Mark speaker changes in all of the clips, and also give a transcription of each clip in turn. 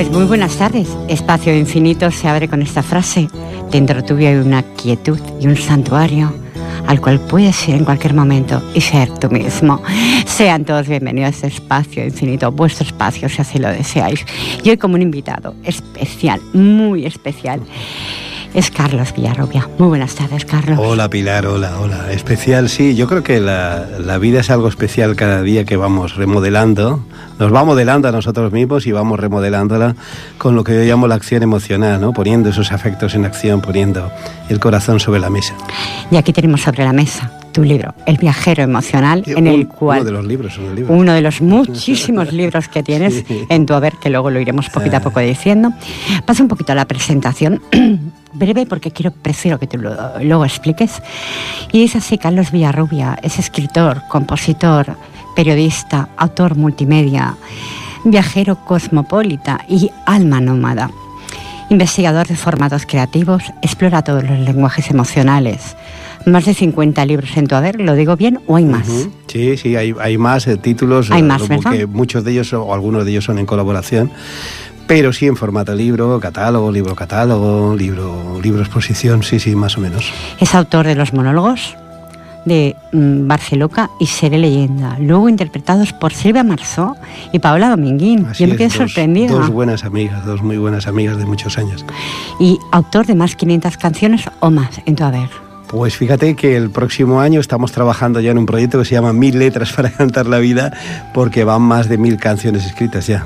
Speaker 1: Pues muy buenas tardes. Espacio Infinito se abre con esta frase. Dentro tuyo hay una quietud y un santuario al cual puedes ir en cualquier momento y ser tú mismo. Sean todos bienvenidos a este Espacio Infinito, vuestro espacio si así lo deseáis. Y hoy como un invitado especial, muy especial, es Carlos Villarrubia. Muy buenas tardes, Carlos.
Speaker 2: Hola, Pilar, hola. Especial, sí, yo creo que la vida es algo especial cada día que vamos remodelando. Nos va modelando a nosotros mismos y vamos remodelándola con lo que yo llamo la acción emocional, ¿no? Poniendo esos afectos en acción, poniendo el corazón sobre la mesa.
Speaker 1: Y aquí tenemos sobre la mesa tu libro, El viajero emocional, en el cual... Uno de los muchísimos libros que tienes en tu haber, que luego lo iremos poquito a poco diciendo. Pasa un poquito a la presentación, breve, porque prefiero que tú luego expliques. Y dice así: Carlos Villarrubia es escritor, compositor, periodista, autor multimedia, viajero cosmopolita y alma nómada. Investigador de formatos creativos, explora todos los lenguajes emocionales. Más de 50 libros en tu haber, ¿lo digo bien o hay más?
Speaker 2: Sí, hay más títulos.
Speaker 1: Hay más, ¿verdad?
Speaker 2: Porque muchos de ellos o algunos de ellos son en colaboración, pero sí en formato libro catálogo, libro exposición, sí, más o menos.
Speaker 1: Es autor de los monólogos de Barceloca y Seré leyenda, luego interpretados por Silvia Marsó y Paola Dominguín.
Speaker 2: Así
Speaker 1: Yo me quedé sorprendida.
Speaker 2: Dos muy buenas amigas de muchos años.
Speaker 1: Y autor de más 500 canciones o más en tu haber.
Speaker 2: Pues fíjate que el próximo año estamos trabajando ya en un proyecto que se llama 1000 letras para cantar la vida, porque van más de 1000 canciones escritas ya,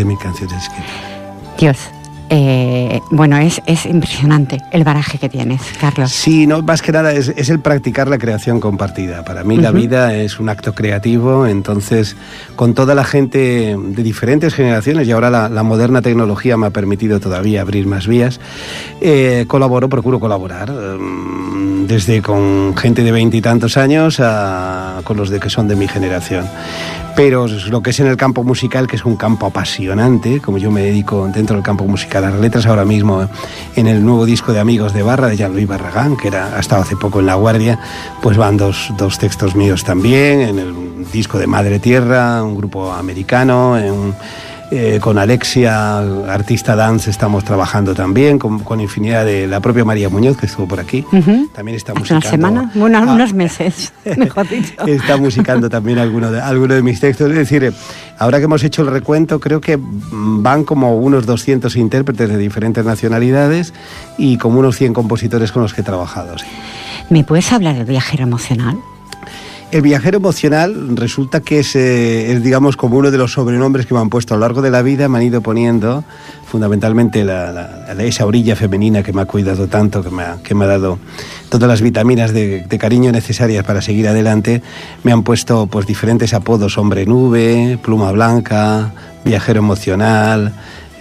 Speaker 1: Dios. Bueno, es impresionante el baraje que tienes, Carlos.
Speaker 2: Sí, no, más que nada es el practicar la creación compartida. Para mí la vida es un acto creativo, entonces con toda la gente de diferentes generaciones, y ahora la moderna tecnología me ha permitido todavía abrir más vías, procuro colaborar, desde con gente de 20 y tantos años con los que son de mi generación. Pero lo que es en el campo musical, que es un campo apasionante, como yo me dedico dentro del campo musical a las letras ahora mismo, en el nuevo disco de Amigos de Barra, de Jean-Louis Barragán, que ha estado hace poco en La Guardia, pues van dos textos míos también, en el disco de Madre Tierra, un grupo americano, con Alexia, artista dance, estamos trabajando también, con infinidad de la propia María Muñoz, que estuvo por aquí. También está musicando.
Speaker 1: ¿Una semana? Bueno, unos meses, mejor dicho.
Speaker 2: Está musicando también alguno de mis textos. Es decir, ahora que hemos hecho el recuento, creo que van como unos 200 intérpretes de diferentes nacionalidades y como unos 100 compositores con los que he trabajado. Sí.
Speaker 1: ¿Me puedes hablar del viajero emocional?
Speaker 2: El viajero emocional resulta que es digamos, como uno de los sobrenombres que me han puesto a lo largo de la vida. Me han ido poniendo fundamentalmente esa orilla femenina que me ha cuidado tanto, que me ha dado todas las vitaminas de cariño necesarias para seguir adelante. Me han puesto pues diferentes apodos: hombre nube, pluma blanca, viajero emocional,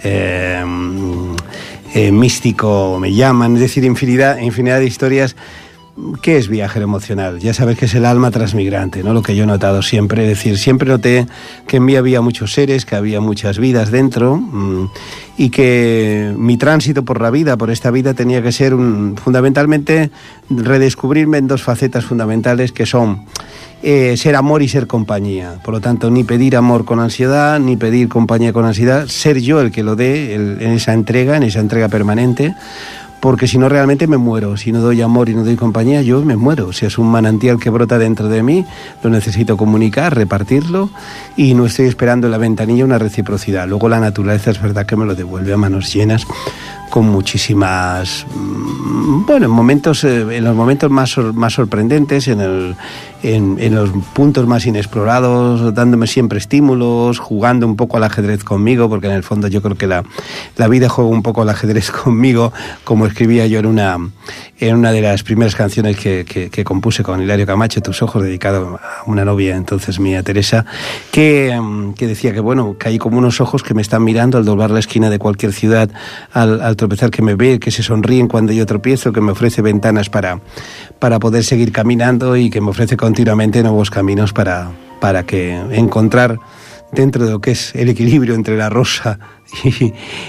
Speaker 2: místico me llaman, es decir, infinidad de historias. ¿Qué es viajero emocional? Ya sabes que es el alma transmigrante, ¿no? Lo que yo he notado siempre, es decir, siempre noté que en mí había muchos seres, que había muchas vidas dentro, y que mi tránsito por la vida, por esta vida, tenía que ser fundamentalmente redescubrirme en dos facetas fundamentales, que son ser amor y ser compañía. Por lo tanto, ni pedir amor con ansiedad, ni pedir compañía con ansiedad, ser yo el que lo dé en esa entrega permanente. Porque si no, realmente me muero. Si no doy amor y no doy compañía, yo me muero. O sea, es un manantial que brota dentro de mí, lo necesito comunicar, repartirlo, y no estoy esperando en la ventanilla una reciprocidad. Luego la naturaleza es verdad que me lo devuelve a manos llenas, con muchísimas... Bueno, en los momentos más sorprendentes, en los puntos más inexplorados, dándome siempre estímulos, jugando un poco al ajedrez conmigo, porque en el fondo yo creo que la vida juega un poco al ajedrez conmigo, como escribía yo en una de las primeras canciones que compuse con Hilario Camacho, Tus ojos, dedicado a una novia entonces mía, Teresa, que decía que bueno, que hay como unos ojos que me están mirando al doblar la esquina de cualquier ciudad, al tropezar, que me ve, que se sonríen cuando yo tropiezo, que me ofrece ventanas para poder seguir caminando, y que me ofrece continuamente nuevos caminos para que encontrar dentro de lo que es el equilibrio entre la rosa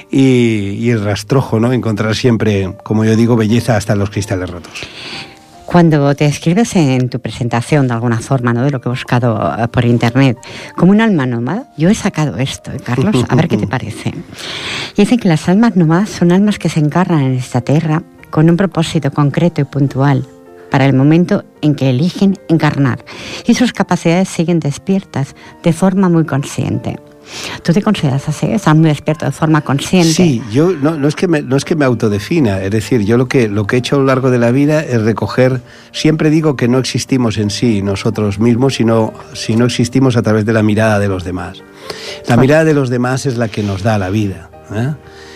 Speaker 2: y el rastrojo, ¿no? Encontrar siempre, como yo digo, belleza hasta en los cristales rotos.
Speaker 1: Cuando te describes en tu presentación de alguna forma, ¿no?, de lo que he buscado por internet, como un alma nómada, yo he sacado esto, Carlos, a ver qué te parece. Y dicen que las almas nómadas son almas que se encarnan en esta tierra con un propósito concreto y puntual para el momento en que eligen encarnar, y sus capacidades siguen despiertas de forma muy consciente. ¿Tú te consideras así? ¿Estás muy despierto de forma consciente?
Speaker 2: Sí, yo no es que me autodefina, es decir, yo lo que he hecho a lo largo de la vida es recoger, siempre digo que no existimos en sí nosotros mismos, sino existimos a través de la mirada de los demás. La mirada de los demás es la que nos da la vida, ¿eh?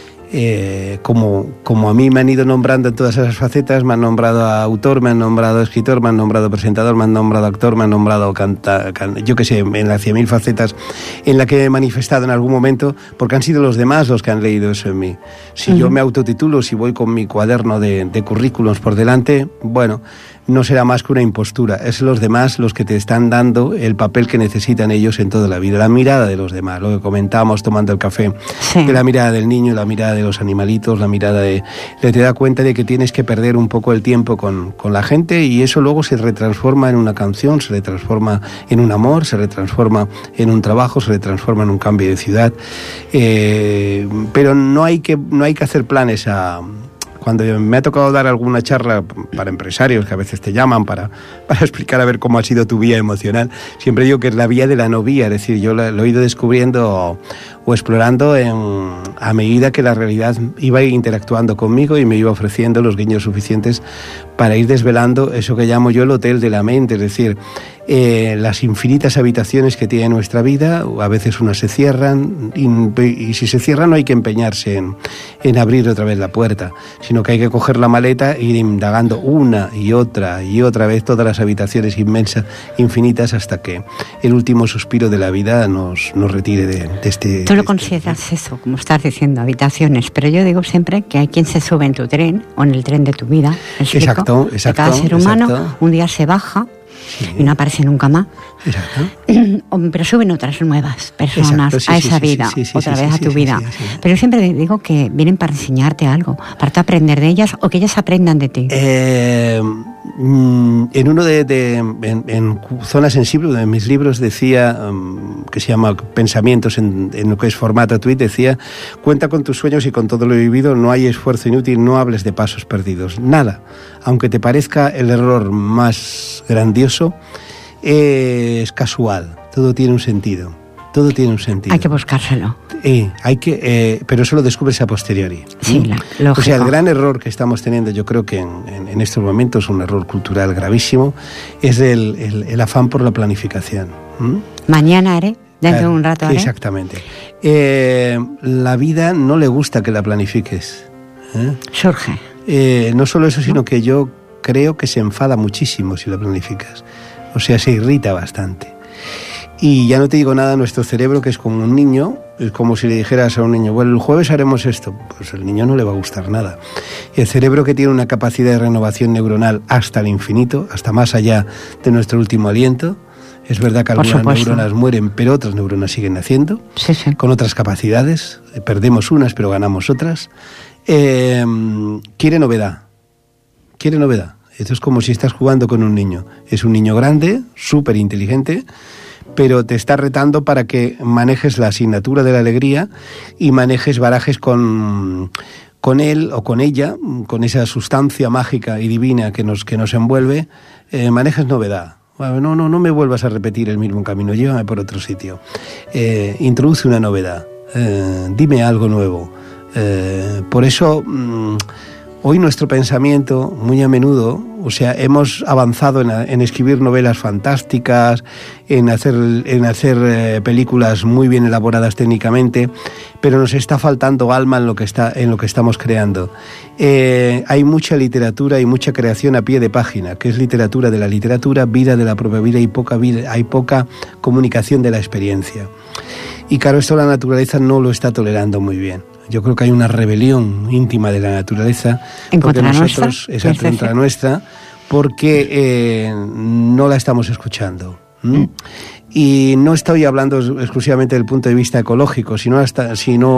Speaker 2: Como a mí me han ido nombrando en todas esas facetas, me han nombrado autor, me han nombrado escritor, me han nombrado presentador, me han nombrado actor, me han nombrado yo qué sé, en las 100.000 facetas en la que he manifestado en algún momento, porque han sido los demás los que han leído eso en mí. Si yo me autotitulo, si voy con mi cuaderno de currículums por delante, bueno, no será más que una impostura. Es los demás los que te están dando el papel que necesitan ellos en toda la vida. La mirada de los demás, lo que comentábamos tomando el café, sí, de la mirada del niño, la mirada de los animalitos, la mirada de... Te da cuenta de que tienes que perder un poco el tiempo con la gente, y eso luego se retransforma en una canción, se retransforma en un amor, se retransforma en un trabajo, se retransforma en un cambio de ciudad. Pero no hay que hacer planes a... Cuando me ha tocado dar alguna charla para empresarios que a veces te llaman para explicar a ver cómo ha sido tu vía emocional, siempre digo que es la vía de la no vía, es decir, yo lo he ido descubriendo o explorando a medida que la realidad iba interactuando conmigo y me iba ofreciendo los guiños suficientes para ir desvelando eso que llamo yo el hotel de la mente, es decir, las infinitas habitaciones que tiene nuestra vida. A veces unas se cierran y si se cierran no hay que empeñarse en abrir otra vez la puerta, sino que hay que coger la maleta e ir indagando una y otra vez todas las habitaciones inmensas, infinitas, hasta que el último suspiro de la vida nos retire de este...
Speaker 1: Tú lo consideras eso, como estás diciendo, habitaciones, pero yo digo siempre que hay quien se sube en tu tren o en el tren de tu vida.
Speaker 2: Exacto.
Speaker 1: Cada ser humano un día se baja, sí, y no aparece nunca más. Exacto. Pero suben otras nuevas personas, exacto, sí, a esa vida, otra vez a tu vida. Sí. Pero yo siempre digo que vienen para enseñarte algo, para tú aprender de ellas o que ellas aprendan de ti.
Speaker 2: En uno en Zona Sensible, de mis libros, decía, que se llama Pensamientos en lo que es formato tweet, decía: cuenta con tus sueños y con todo lo vivido, no hay esfuerzo inútil, no hables de pasos perdidos. Nada, aunque te parezca el error más grandioso, es casual, todo tiene un sentido. Todo tiene un sentido.
Speaker 1: Hay que buscárselo.
Speaker 2: Pero eso lo descubres a posteriori.
Speaker 1: Sí, lógico.
Speaker 2: O sea, el gran error que estamos teniendo, yo creo que en estos momentos, un error cultural gravísimo, es el afán por la planificación.
Speaker 1: Mañana haré, dentro de un rato haré.
Speaker 2: Exactamente. La vida no le gusta que la planifiques.
Speaker 1: Surge.
Speaker 2: No solo eso, sino que yo creo que se enfada muchísimo si la planificas. O sea, se irrita bastante. Y ya no te digo nada, nuestro cerebro, que es como un niño, es como si le dijeras a un niño: bueno, el jueves haremos esto, pues al niño no le va a gustar nada. Y el cerebro, que tiene una capacidad de renovación neuronal hasta el infinito, hasta más allá de nuestro último aliento, es verdad que algunas neuronas mueren, pero otras neuronas siguen naciendo, sí. Con otras capacidades, perdemos unas pero ganamos otras, quiere novedad. Esto es como si estás jugando con un niño. Es un niño grande, súper inteligente, pero te está retando para que manejes la asignatura de la alegría y barajes con él o con ella, con esa sustancia mágica y divina que nos envuelve, manejes novedad. Bueno, no me vuelvas a repetir el mismo camino, llévame por otro sitio. Introduce una novedad, dime algo nuevo. Por eso... Hoy nuestro pensamiento, muy a menudo, o sea, hemos avanzado en escribir novelas fantásticas, en hacer películas muy bien elaboradas técnicamente, pero nos está faltando alma en lo que estamos creando. Hay mucha literatura y mucha creación a pie de página, que es literatura de la literatura, vida de la propia vida, hay poca comunicación de la experiencia. Y claro, esto la naturaleza no lo está tolerando muy bien. Yo creo que hay una rebelión íntima de la naturaleza contra nuestra, porque no la estamos escuchando. Y no estoy hablando exclusivamente del punto de vista ecológico, sino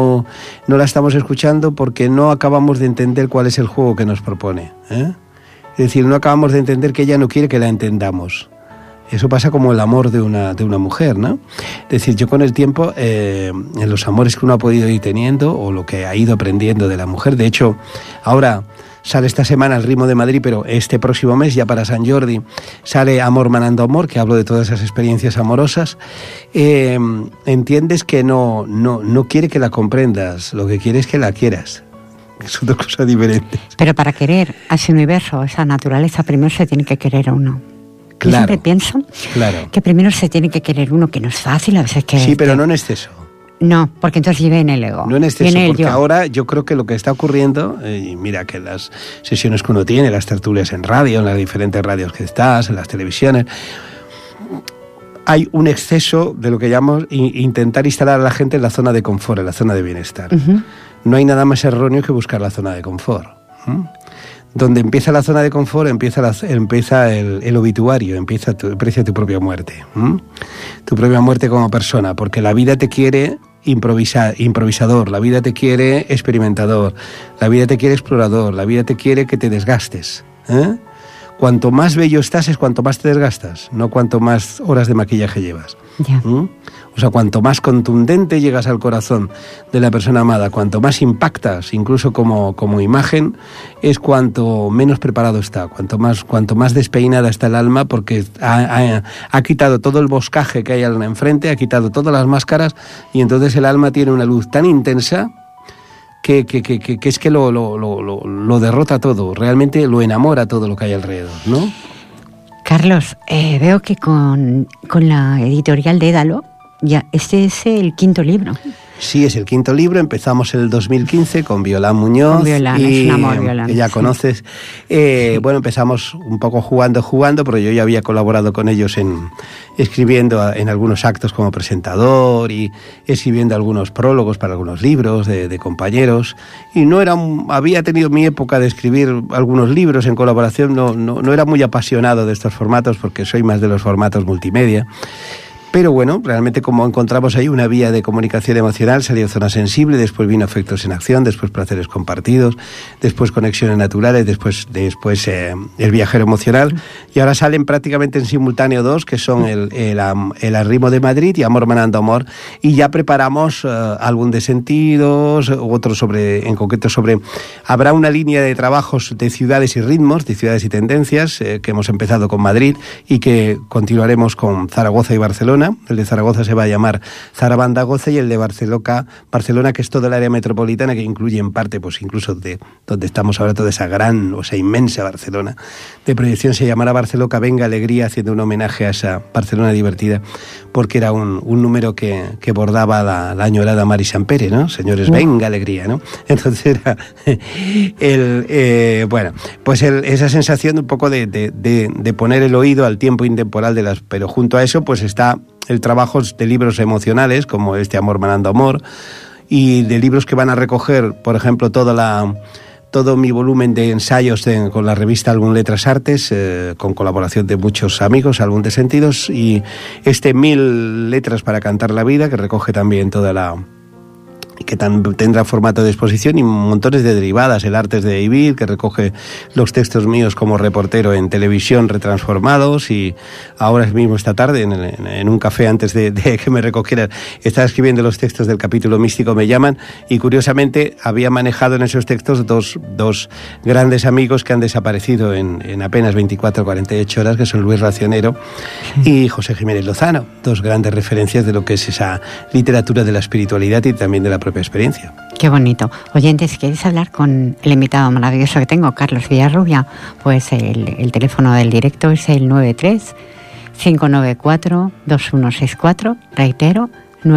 Speaker 2: no la estamos escuchando porque no acabamos de entender cuál es el juego que nos propone. Es decir, no acabamos de entender que ella no quiere que la entendamos. Eso pasa como el amor de una mujer, ¿no? Es decir, yo con el tiempo, en los amores que uno ha podido ir teniendo, o lo que ha ido aprendiendo de la mujer, de hecho, ahora sale esta semana El ritmo de Madrid, pero este próximo mes, ya para San Jordi, sale Amor manando amor, que hablo de todas esas experiencias amorosas. Entiendes que no quiere que la comprendas, lo que quiere es que la quieras. Son dos cosas diferentes.
Speaker 1: Pero para querer a ese universo, a esa naturaleza, primero se tiene que querer a uno. Claro, yo siempre pienso que primero se tiene que querer uno, que no es fácil a veces.
Speaker 2: Sí, pero no en exceso.
Speaker 1: No, porque entonces vive en el ego.
Speaker 2: No en exceso, porque ahora yo creo que lo que está ocurriendo, y mira que las sesiones que uno tiene, las tertulias en radio, en las diferentes radios que estás, en las televisiones, hay un exceso de lo que llamamos intentar instalar a la gente en la zona de confort, en la zona de bienestar. Uh-huh. No hay nada más erróneo que buscar la zona de confort. Donde empieza la zona de confort, empieza el obituario, empieza tu propia muerte. Tu propia muerte como persona, porque la vida te quiere improvisador, la vida te quiere experimentador, la vida te quiere explorador, la vida te quiere que te desgastes. Cuanto más bello estás es cuanto más te desgastas, no cuanto más horas de maquillaje llevas.
Speaker 1: Yeah.
Speaker 2: O sea, cuanto más contundente llegas al corazón de la persona amada, cuanto más impactas, incluso como imagen, es cuanto menos preparado está, cuanto más despeinada está el alma, porque ha quitado todo el boscaje que hay enfrente, ha quitado todas las máscaras, y entonces el alma tiene una luz tan intensa que es que lo derrota todo, realmente lo enamora todo lo que hay alrededor, ¿no?
Speaker 1: Carlos, veo que con la editorial Dédalo, ya este es el 5º libro.
Speaker 2: Sí, es el 5º libro. Empezamos en el 2015 con Violán Muñoz.
Speaker 1: Con Violán, es un amor, Violán.
Speaker 2: Que ya conoces. Bueno, empezamos un poco jugando, pero yo ya había colaborado con ellos escribiendo en algunos actos como presentador y escribiendo algunos prólogos para algunos libros de compañeros. Y había tenido mi época de escribir algunos libros en colaboración. No era muy apasionado de estos formatos porque soy más de los formatos multimedia. Pero bueno, realmente como encontramos ahí una vía de comunicación emocional, salió Zona Sensible, después vino Afectos en Acción, después Placeres Compartidos, después Conexiones Naturales, después El Viajero Emocional, y ahora salen prácticamente en simultáneo dos, que son el Ritmo de Madrid y Amor manando amor, y ya preparamos álbum de sentidos, otro en concreto habrá una línea de trabajos de ciudades y ritmos, de ciudades y tendencias, que hemos empezado con Madrid y que continuaremos con Zaragoza y Barcelona. El de Zaragoza se va a llamar Zarabandagoza y el de Barcelona, que es toda el área metropolitana, que incluye en parte, pues incluso de donde estamos ahora, toda esa inmensa Barcelona de proyección, se llamará Barceloca Venga Alegría, haciendo un homenaje a esa Barcelona divertida, porque era un número que bordaba la añorada Mari Sampere, ¿no? Señores, venga alegría, ¿no? Entonces era esa sensación un poco de poner el oído al tiempo intemporal pero junto a eso pues está el trabajo de libros emocionales como este Amor manando amor, y de libros que van a recoger, por ejemplo, todo mi volumen de ensayos con la revista Álbum Letras Artes, con colaboración de muchos amigos, Álbum de Sentidos, y 1000 letras para cantar la vida, que recoge también que tendrá formato de exposición, y montones de derivadas, el Artes de Vivir, que recoge los textos míos como reportero en televisión retransformados, y ahora mismo esta tarde en un café antes de que me recogieran estaba escribiendo los textos del capítulo místico Me llaman, y curiosamente había manejado en esos textos dos grandes amigos que han desaparecido en apenas 24 o 48 horas, que son Luis Racionero y José Jiménez Lozano, dos grandes referencias de lo que es esa literatura de la espiritualidad y también de la propia experiencia.
Speaker 1: Qué bonito. Oyentes, si queréis hablar con el invitado maravilloso que tengo, Carlos Villarrubia, pues el teléfono del directo es el 93-594-2164, reitero,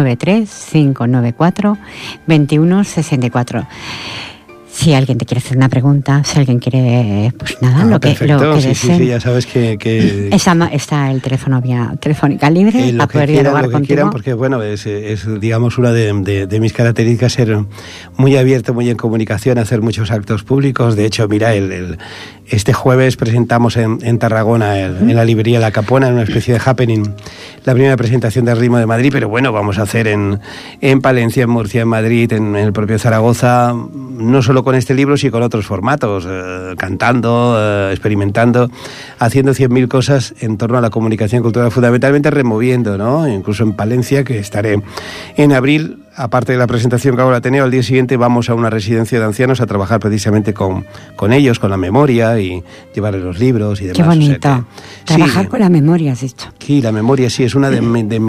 Speaker 1: 93-594-2164. Si alguien te quiere hacer una pregunta, si alguien quiere, pues nada, lo que deseen.
Speaker 2: Sí, ya sabes que...
Speaker 1: Está el teléfono vía telefónica libre, a poder dialogar contigo. Quieran,
Speaker 2: porque bueno, es digamos una de mis características, ser muy abierto, muy en comunicación, hacer muchos actos públicos. De hecho, mira, este jueves presentamos en Tarragona, en la librería La Capona, en una especie de happening, la primera presentación del Ritmo de Madrid, pero bueno, vamos a hacer en Palencia, en Murcia, en Madrid, en el propio Zaragoza, no solo con este libro, sino con otros formatos, cantando, experimentando, haciendo 100.000 cosas en torno a la comunicación cultural, fundamentalmente removiendo, ¿no? Incluso en Palencia, que estaré en abril. Aparte de la presentación que hago en el Ateneo, al día siguiente vamos a una residencia de ancianos a trabajar precisamente con ellos, con la memoria y llevarles los libros y demás.
Speaker 1: Qué bonito. O sea trabajar con la memoria, has dicho.
Speaker 2: Sí, la memoria sí, es una de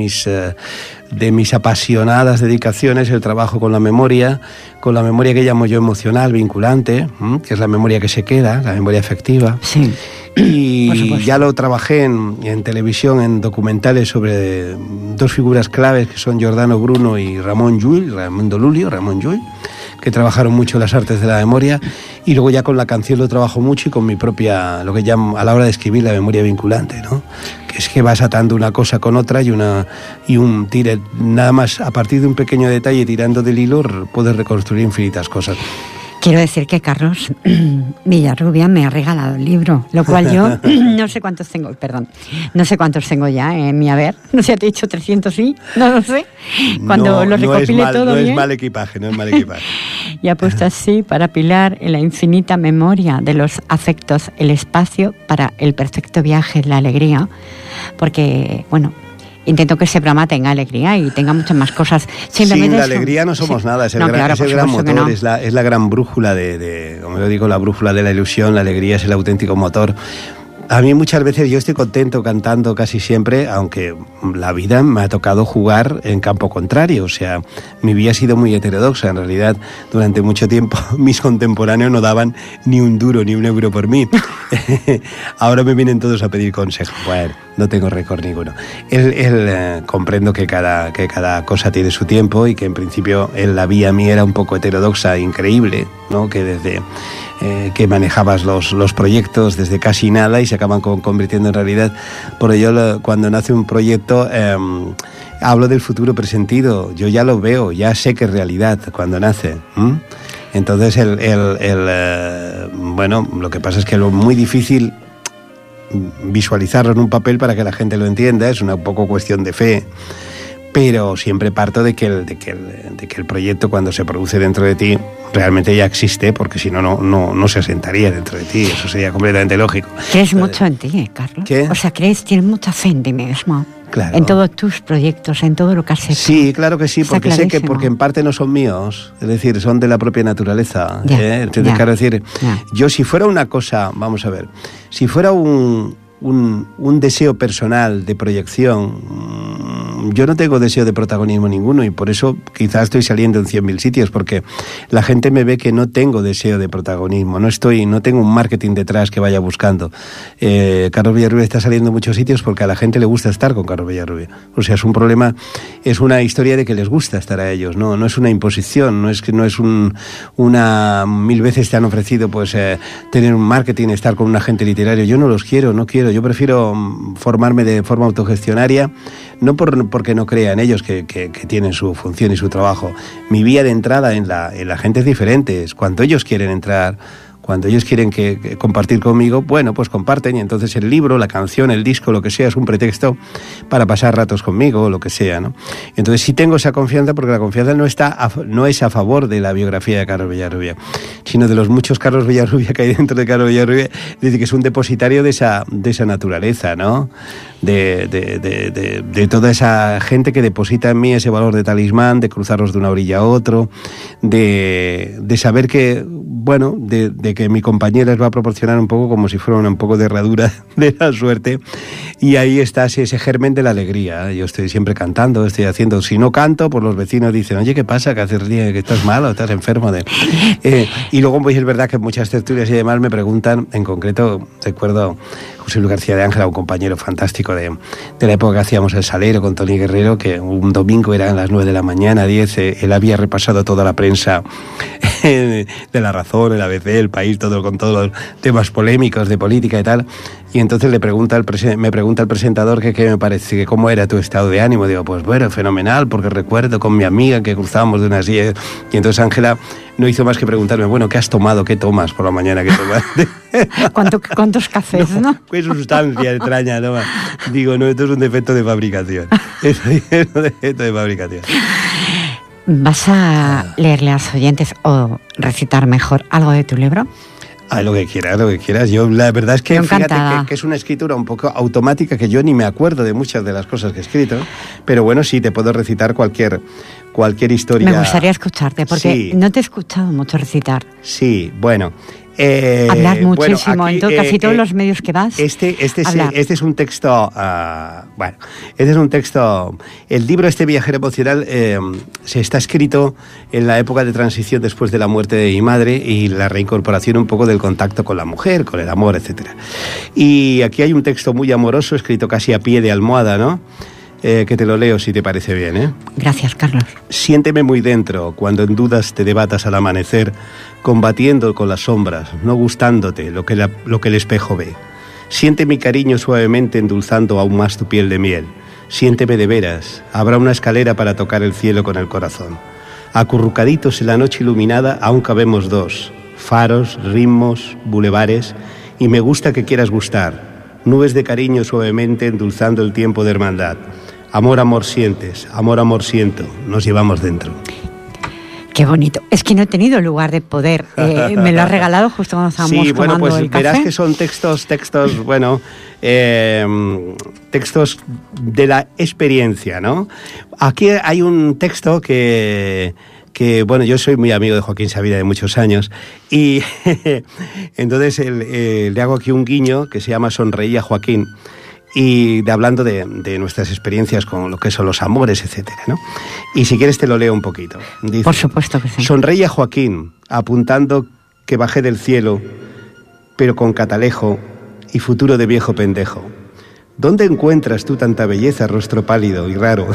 Speaker 2: mis apasionadas dedicaciones, el trabajo con la memoria que llamo yo emocional, vinculante, que es la memoria que se queda, la memoria afectiva.
Speaker 1: Sí.
Speaker 2: Y ya lo trabajé en televisión, en documentales sobre dos figuras claves que son Giordano Bruno y Ramón Llull, que trabajaron mucho las artes de la memoria, y luego ya con la canción lo trabajo mucho y con mi propia, lo que llamo a la hora de escribir, la memoria vinculante, ¿no? Que es que vas atando una cosa con otra y un tire, nada más a partir de un pequeño detalle tirando del hilo puedes reconstruir infinitas cosas.
Speaker 1: Quiero decir que Carlos Villarrubia me ha regalado el libro, lo cual yo no sé cuántos tengo ya en mi haber. No sé, te he dicho 300 sí, no lo sé. Cuando lo recopile todo
Speaker 2: no
Speaker 1: bien.
Speaker 2: No es mal equipaje.
Speaker 1: Y ha puesto así, para pilar en la infinita memoria de los afectos, el espacio para el perfecto viaje de la alegría. Porque, bueno, intento que ese programa tenga alegría y tenga muchas más cosas.
Speaker 2: Sin la alegría no somos nada, es el gran motor, no. es la gran brújula como yo digo, la brújula de la ilusión, la alegría es el auténtico motor. A mí muchas veces yo estoy contento cantando casi siempre, aunque la vida me ha tocado jugar en campo contrario, o sea, mi vida ha sido muy heterodoxa. En realidad, durante mucho tiempo mis contemporáneos no daban ni un duro, ni un euro por mí. Ahora me vienen todos a pedir consejo. Bueno, no tengo récord ninguno. Comprendo que cada cosa tiene su tiempo y que en principio la vía mía era un poco heterodoxa, increíble, ¿no? Que desde que manejabas los proyectos desde casi nada y se acaban convirtiendo en realidad. Por ello, cuando nace un proyecto, hablo del futuro presentido. Yo ya lo veo, ya sé que es realidad cuando nace. Entonces, bueno, lo que pasa es que lo muy difícil visualizarlo en un papel para que la gente lo entienda, es un poco cuestión de fe. Pero siempre parto de que el proyecto, cuando se produce dentro de ti, realmente ya existe, porque si no, no se asentaría dentro de ti. Eso sería completamente lógico.
Speaker 1: ¿Crees mucho en ti, Carlos?
Speaker 2: ¿Qué?
Speaker 1: O sea, tienes mucha fe en ti mismo.
Speaker 2: Claro.
Speaker 1: En todos tus proyectos, en todo lo que has hecho.
Speaker 2: Sí, claro que sí, porque sé que porque en parte no son míos, es decir, son de la propia naturaleza. Entonces, quiero decir, yo si fuera una cosa, vamos a ver, si fuera un deseo personal de proyección, yo no tengo deseo de protagonismo ninguno y por eso quizás estoy saliendo en 100.000 sitios, porque la gente me ve que no tengo deseo de protagonismo, no tengo un marketing detrás que vaya buscando. Carlos Villarrubia está saliendo en muchos sitios porque a la gente le gusta estar con Carlos Villarrubia. O sea, es un problema, es una historia de que les gusta estar a ellos, no es una imposición, no es mil veces te han ofrecido pues tener un marketing, estar con un agente literario. Yo no quiero, yo prefiero formarme de forma autogestionaria, no porque no crea en ellos que tienen su función y su trabajo. Mi vía de entrada en la gente es diferente, es cuando ellos quieren entrar, cuando ellos quieren que compartir conmigo, bueno, pues comparten, y entonces el libro, la canción, el disco, lo que sea, es un pretexto para pasar ratos conmigo, o lo que sea, ¿no? Entonces sí tengo esa confianza, porque la confianza no es a favor de la biografía de Carlos Villarrubia, sino de los muchos Carlos Villarrubia que hay dentro de Carlos Villarrubia, desde que es un depositario de esa naturaleza, ¿no? De toda esa gente que deposita en mí ese valor de talismán, de cruzarlos de una orilla a otro, de saber que, bueno, de que mi compañera les va a proporcionar un poco como si fuera un poco de herradura de la suerte, y ahí está ese germen de la alegría. Yo estoy siempre cantando, estoy haciendo, si no canto, pues los vecinos dicen, oye, ¿qué pasa? ¿Qué haces, que estás mal o estás enfermo? Y luego pues es verdad que muchas tertulias y demás me preguntan, en concreto recuerdo José Luis García de Ángela, un compañero fantástico de la época que hacíamos El Salero con Tony Guerrero, que un domingo eran las 9 de la mañana, 10, él había repasado toda la prensa de La Razón, el ABC, El País, con todos los temas polémicos de política y tal. Y entonces me pregunta el presentador que qué me parece, que cómo era tu estado de ánimo. Digo, pues bueno, fenomenal, porque recuerdo con mi amiga que cruzábamos de una silla. Y entonces Ángela no hizo más que preguntarme, bueno, ¿qué has tomado? ¿Qué tomas por la mañana? ¿Qué tomas?
Speaker 1: ¿Cuántos cafés, no?
Speaker 2: ¿Qué sustancia extraña? ¿No? Digo, no, esto es un defecto de fabricación. Es un defecto de fabricación.
Speaker 1: ¿Vas a leerle a los oyentes o recitar mejor algo de tu libro?
Speaker 2: Lo que quieras. Yo la verdad es que fíjate que es una escritura un poco automática, que yo ni me acuerdo de muchas de las cosas que he escrito, pero bueno, sí, te puedo recitar cualquier historia.
Speaker 1: Me gustaría escucharte, porque sí. No te he escuchado mucho recitar.
Speaker 2: Sí, bueno.
Speaker 1: Hablar muchísimo, bueno, aquí, en casi todos los medios que vas.
Speaker 2: Este es un texto, este es un texto. El libro Viajero Emocional se está escrito en la época de transición después de la muerte de mi madre y la reincorporación un poco del contacto con la mujer, con el amor, etcétera. Y aquí hay un texto muy amoroso, escrito casi a pie de almohada, ¿no? Que te lo leo si te parece bien, ¿eh?
Speaker 1: Gracias, Carlos.
Speaker 2: Siénteme muy dentro cuando en dudas te debatas al amanecer, combatiendo con las sombras, no gustándote lo que el espejo ve. Siente mi cariño suavemente endulzando aún más tu piel de miel. Siénteme de veras, habrá una escalera para tocar el cielo con el corazón. Acurrucaditos en la noche iluminada aún cabemos dos, faros, ritmos, bulevares, y me gusta que quieras gustar. Nubes de cariño suavemente endulzando el tiempo de hermandad. Amor, amor sientes, amor siento, nos llevamos dentro.
Speaker 1: Qué bonito. Es que no he tenido lugar de poder. Me lo has regalado justo cuando estábamos tomando el café. Sí, bueno, pues
Speaker 2: verás que son textos, bueno, textos de la experiencia, ¿no? Aquí hay un texto que bueno, yo soy muy amigo de Joaquín Sabina de muchos años y entonces le hago aquí un guiño que se llama Sonreía Joaquín, y hablando de nuestras experiencias con lo que son los amores, etcétera, ¿no? Y si quieres te lo leo un poquito. Dice,
Speaker 1: por supuesto que sí.
Speaker 2: Sonreía Joaquín, apuntando que bajé del cielo, pero con catalejo y futuro de viejo pendejo. ¿Dónde encuentras tú tanta belleza, rostro pálido y raro?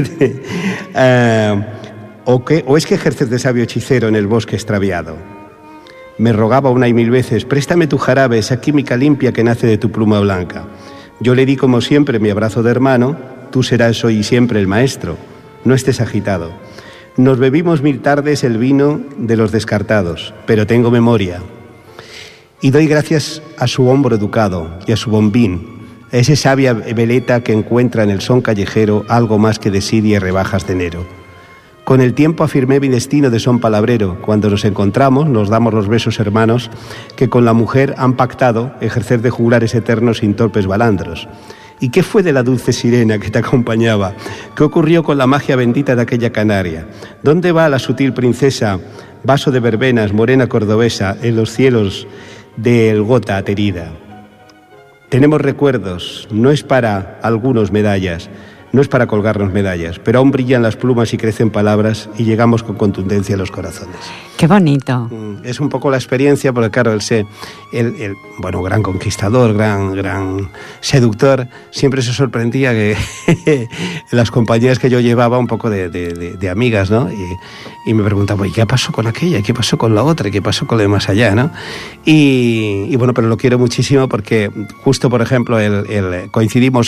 Speaker 2: ¿O es que ejerces de sabio hechicero en el bosque extraviado? Me rogaba una y mil veces, préstame tu jarabe, esa química limpia que nace de tu pluma blanca. Yo le di como siempre mi abrazo de hermano, tú serás hoy y siempre el maestro, no estés agitado. Nos bebimos 1000 tardes el vino de los descartados, pero tengo memoria. Y doy gracias a su hombro educado y a su bombín, a esa sabia veleta que encuentra en el son callejero algo más que desidia y rebajas de enero. Con el tiempo afirmé mi destino de son palabrero. Cuando nos encontramos, nos damos los besos hermanos que con la mujer han pactado ejercer de juglares eternos sin torpes balandros. ¿Y qué fue de la dulce sirena que te acompañaba? ¿Qué ocurrió con la magia bendita de aquella canaria? ¿Dónde va la sutil princesa, vaso de verbenas, morena cordobesa, en los cielos del gota aterida? Tenemos recuerdos, no es para algunos medallas, no es para colgarnos medallas, pero aún brillan las plumas y crecen palabras y llegamos con contundencia a los corazones.
Speaker 1: ¡Qué bonito!
Speaker 2: Es un poco la experiencia, porque claro, el gran conquistador, gran seductor, siempre se sorprendía que las compañías que yo llevaba, un poco de amigas, ¿no? Y me preguntaba, ¿y qué pasó con aquella? ¿Qué pasó con la otra? ¿Qué pasó con lo de más allá, no? Y bueno, pero lo quiero muchísimo porque justo, por ejemplo, coincidimos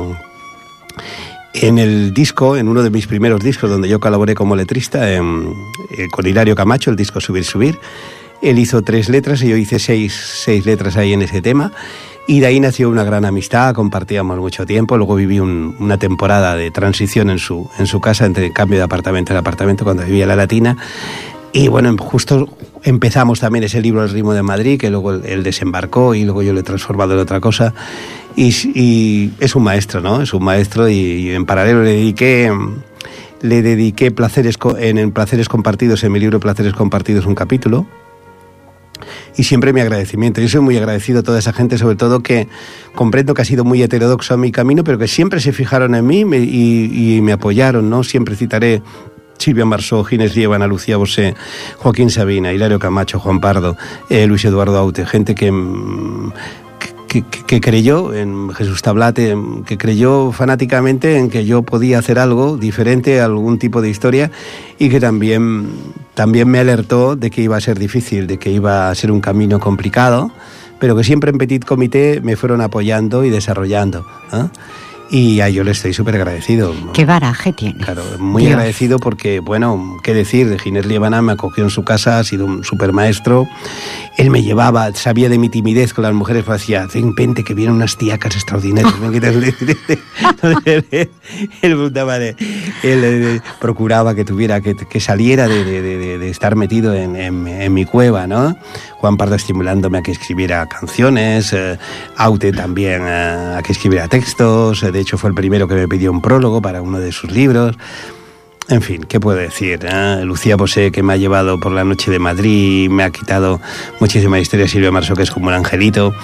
Speaker 2: en el disco, en uno de mis primeros discos donde yo colaboré como letrista con Hilario Camacho, el disco Subir. Él hizo 3 letras y yo hice 6 letras ahí en ese tema, y de ahí nació una gran amistad, compartíamos mucho tiempo. Luego viví una temporada de transición en su casa, entre cambio de apartamento en apartamento, cuando vivía en La Latina. Y bueno, justo empezamos también ese libro El ritmo de Madrid, que luego él desembarcó y luego yo lo he transformado en otra cosa. Y es un maestro, ¿no? Es un maestro, y en paralelo le dediqué Placeres Compartidos, en mi libro Placeres Compartidos, un capítulo. Y siempre mi agradecimiento. Yo soy muy agradecido a toda esa gente, sobre todo que comprendo que ha sido muy heterodoxo a mi camino, pero que siempre se fijaron en mí y me apoyaron, ¿no? Siempre citaré Silvia Marsó, Ginés Lieva, Ana Lucía Bosé, Joaquín Sabina, Hilario Camacho, Juan Pardo, Luis Eduardo Aute, gente que creyó en Jesús Tablate, que creyó fanáticamente en que yo podía hacer algo diferente, algún tipo de historia, y que también también me alertó de que iba a ser difícil, de que iba a ser un camino complicado, pero que siempre en Petit Comité me fueron apoyando y desarrollando, ¿eh? Y a yo le estoy súper agradecido.
Speaker 1: ¿Qué baraje tiene?
Speaker 2: Claro, muy Dios. Agradecido porque, bueno, qué decir, Ginés Liébana me acogió en su casa, ha sido un súper maestro. Él me llevaba, sabía de mi timidez con las mujeres, pues decía, vente que vienen unas tiacas extraordinarias. Él procuraba que tuviera, que saliera de estar metido en mi cueva, ¿no? Juan Pardo estimulándome a que escribiera canciones, Aute también a que escribiera textos, de hecho fue el primero que me pidió un prólogo para uno de sus libros. En fin, ¿qué puedo decir? Lucía Bosé, que me ha llevado por la noche de Madrid, me ha quitado muchísimas historias, Silvia Marzo, que es como un angelito.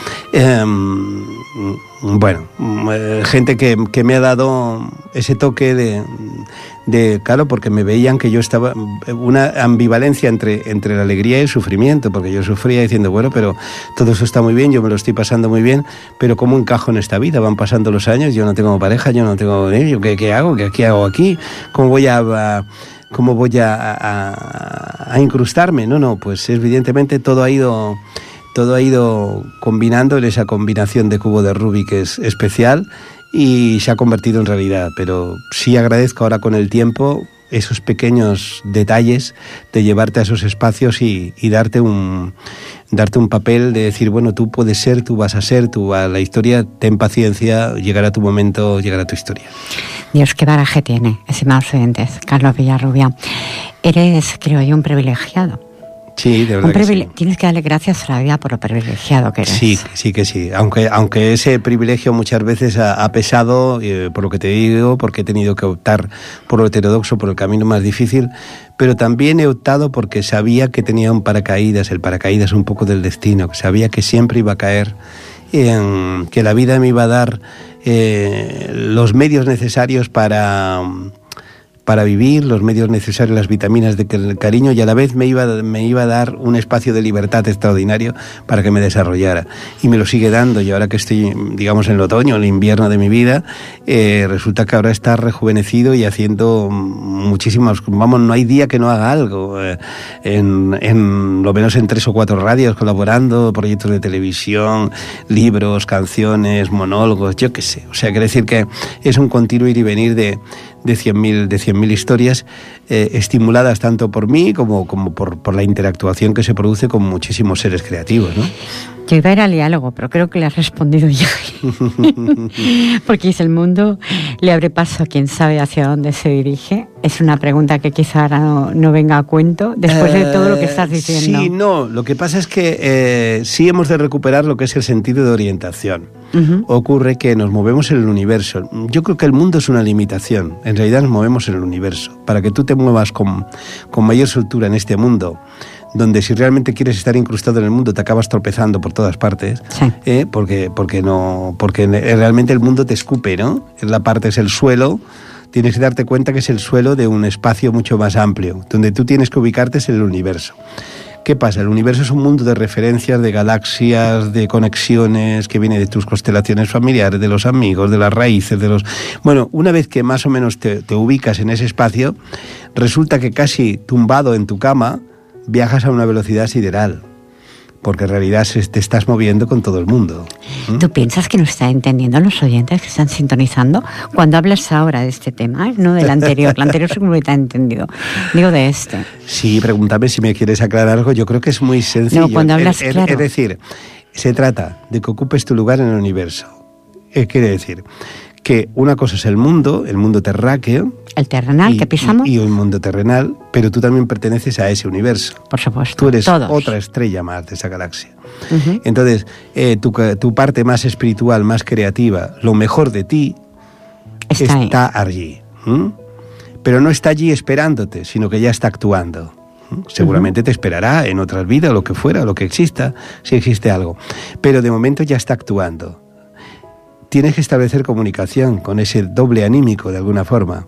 Speaker 2: Bueno, gente que me ha dado ese toque de claro, porque me veían que yo estaba, una ambivalencia entre la alegría y el sufrimiento, porque yo sufría diciendo, bueno, pero todo eso está muy bien, yo me lo estoy pasando muy bien, pero ¿cómo encajo en esta vida? Van pasando los años, yo no tengo pareja, yo no tengo... ¿Qué hago? ¿Qué hago aquí? ¿Cómo voy a incrustarme? No, pues evidentemente todo ha ido combinando en esa combinación de cubo de Rubik que es especial y se ha convertido en realidad, pero sí agradezco ahora con el tiempo esos pequeños detalles de llevarte a esos espacios y darte un papel de decir, bueno, tú puedes ser, tú vas a ser, tú a la historia, ten paciencia, llegará tu momento, llegará tu historia.
Speaker 1: Dios, qué baraje tiene, estimados oyentes. Carlos Villarrubia, eres, creo yo, un privilegiado.
Speaker 2: Sí, de verdad que sí.
Speaker 1: Tienes que darle gracias a la vida por lo privilegiado que eres.
Speaker 2: Sí que sí. Aunque ese privilegio muchas veces ha pesado, por lo que te digo, porque he tenido que optar por lo heterodoxo, por el camino más difícil, pero también he optado porque sabía que tenía un paracaídas, el paracaídas un poco del destino, que sabía que siempre iba a caer, que la vida me iba a dar los medios necesarios para vivir, los medios necesarios, las vitaminas del cariño, y a la vez me iba a dar un espacio de libertad extraordinario para que me desarrollara. Y me lo sigue dando, y ahora que estoy, digamos, en el otoño, el invierno de mi vida, resulta que ahora está rejuvenecido y haciendo muchísimas... Vamos, no hay día que no haga algo. En lo menos en 3 o 4 radios, colaborando, proyectos de televisión, libros, canciones, monólogos, yo qué sé. O sea, quiere decir que es un continuo ir y venir de 100.000 historias estimuladas tanto por mí como por la interactuación que se produce con muchísimos seres creativos, ¿no?
Speaker 1: Yo iba a ir al diálogo, pero creo que le has respondido ya. Porque dice, el mundo le abre paso a quien sabe hacia dónde se dirige. Es una pregunta que quizá ahora no venga a cuento, después de todo lo que estás diciendo.
Speaker 2: Sí, no, lo que pasa es que sí hemos de recuperar lo que es el sentido de orientación. Uh-huh. Ocurre que nos movemos en el universo. Yo creo que el mundo es una limitación. En realidad nos movemos en el universo. Para que tú te muevas con mayor soltura en este mundo, donde si realmente quieres estar incrustado en el mundo te acabas tropezando por todas partes, sí. Porque realmente el mundo te escupe, ¿no? Es el suelo. Tienes que darte cuenta que es el suelo de un espacio mucho más amplio. Donde tú tienes que ubicarte es en el universo. ¿Qué pasa? El universo es un mundo de referencias, de galaxias, de conexiones, que viene de tus constelaciones familiares, de los amigos, de las raíces, de los... Bueno, una vez que más o menos te ubicas en ese espacio, resulta que casi tumbado en tu cama viajas a una velocidad sideral, porque en realidad te estás moviendo con todo el mundo.
Speaker 1: ¿Tú piensas que nos están entendiendo los oyentes que están sintonizando? Cuando hablas ahora de este tema, no del anterior, el anterior seguro que te ha entendido, digo de este.
Speaker 2: Sí, pregúntame si me quieres aclarar algo, yo creo que es muy sencillo.
Speaker 1: No, cuando hablas claro.
Speaker 2: Es decir, se trata de que ocupes tu lugar en el universo. Quiere decir que una cosa es el mundo terráqueo.
Speaker 1: El terrenal que pisamos.
Speaker 2: Y un mundo terrenal, pero tú también perteneces a ese universo.
Speaker 1: Por supuesto.
Speaker 2: Tú eres
Speaker 1: todos.
Speaker 2: Otra estrella más de esa galaxia. Uh-huh. Entonces, tu parte más espiritual, más creativa, lo mejor de ti, está allí. Pero no está allí esperándote, sino que ya está actuando. Seguramente uh-huh. te esperará en otras vidas, lo que fuera, lo que exista, si existe algo. Pero de momento ya está actuando. Tienes que establecer comunicación con ese doble anímico de alguna forma.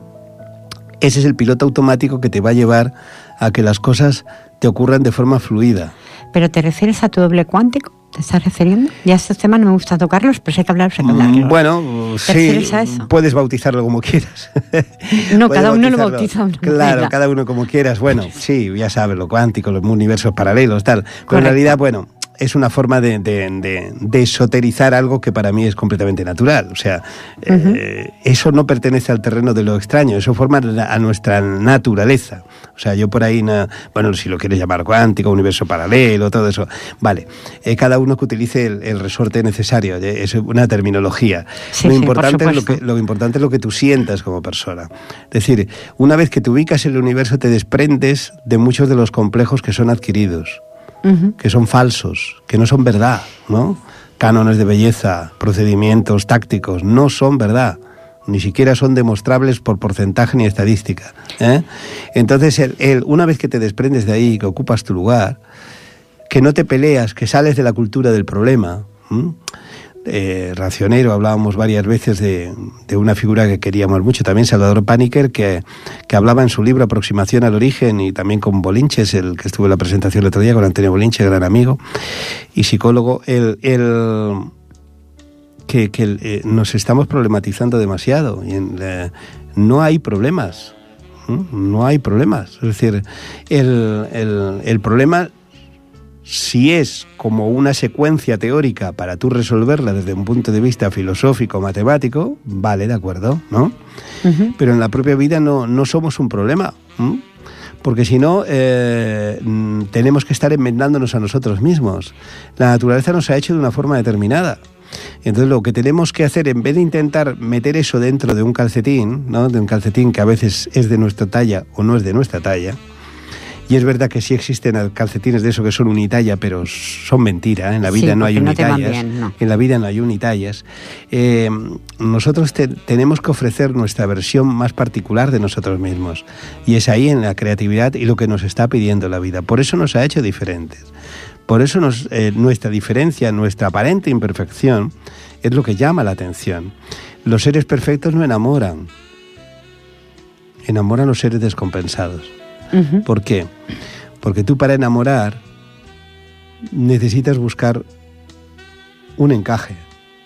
Speaker 2: Ese es el piloto automático que te va a llevar a que las cosas te ocurran de forma fluida.
Speaker 1: ¿Pero te refieres a tu doble cuántico te estás refiriendo? Ya estos temas no me gusta tocarlos, pero sé que hablar.
Speaker 2: Bueno, sí, puedes bautizarlo como quieras.
Speaker 1: No, cada uno lo bautiza.
Speaker 2: Claro, cada uno como quieras. Bueno, sí, ya sabes, lo cuántico, los universos paralelos, tal. Pero en realidad, bueno, es una forma de esoterizar algo que para mí es completamente natural. O sea, eso no pertenece al terreno de lo extraño, eso forma a nuestra naturaleza. O sea, yo por ahí, bueno, si lo quieres llamar cuántico, universo paralelo, todo eso, vale. Cada uno que utilice el resorte necesario, es una terminología.
Speaker 1: Sí,
Speaker 2: lo importante es lo que tú sientas como persona. Es decir, una vez que te ubicas en el universo, te desprendes de muchos de los complejos que son adquiridos. Que son falsos, que no son verdad, ¿no? Cánones de belleza, procedimientos tácticos, no son verdad, ni siquiera son demostrables por porcentaje ni estadística, ¿eh? Entonces, una vez que te desprendes de ahí, que ocupas tu lugar, que no te peleas, que sales de la cultura del problema, Racionero, hablábamos varias veces de una figura que queríamos mucho, también Salvador Paniker, que hablaba en su libro Aproximación al Origen, y también con Bolinches, el que estuvo en la presentación el otro día, con Antonio Bolinches, gran amigo y psicólogo, nos estamos problematizando demasiado, y no hay problemas, no hay problemas, es decir, el problema, si es como una secuencia teórica para tú resolverla desde un punto de vista filosófico, matemático, vale, de acuerdo, ¿no? Pero en la propia vida no somos un problema, porque si no, tenemos que estar enmendándonos a nosotros mismos. La naturaleza nos ha hecho de una forma determinada. Entonces lo que tenemos que hacer, en vez de intentar meter eso dentro de un calcetín, ¿no? De un calcetín que a veces es de nuestra talla o no es de nuestra talla, y es verdad que sí existen calcetines de eso que son unitalla, pero son mentira, ¿eh? En la vida no hay unitallas, en la vida no hay unitallas. Nosotros tenemos que ofrecer nuestra versión más particular de nosotros mismos, y es ahí en la creatividad y lo que nos está pidiendo la vida. Por eso nos ha hecho diferentes. Por eso nuestra diferencia, nuestra aparente imperfección, es lo que llama la atención. Los seres perfectos no enamoran. Enamoran los seres descompensados. ¿Por qué? Porque tú, para enamorar, necesitas buscar un encaje.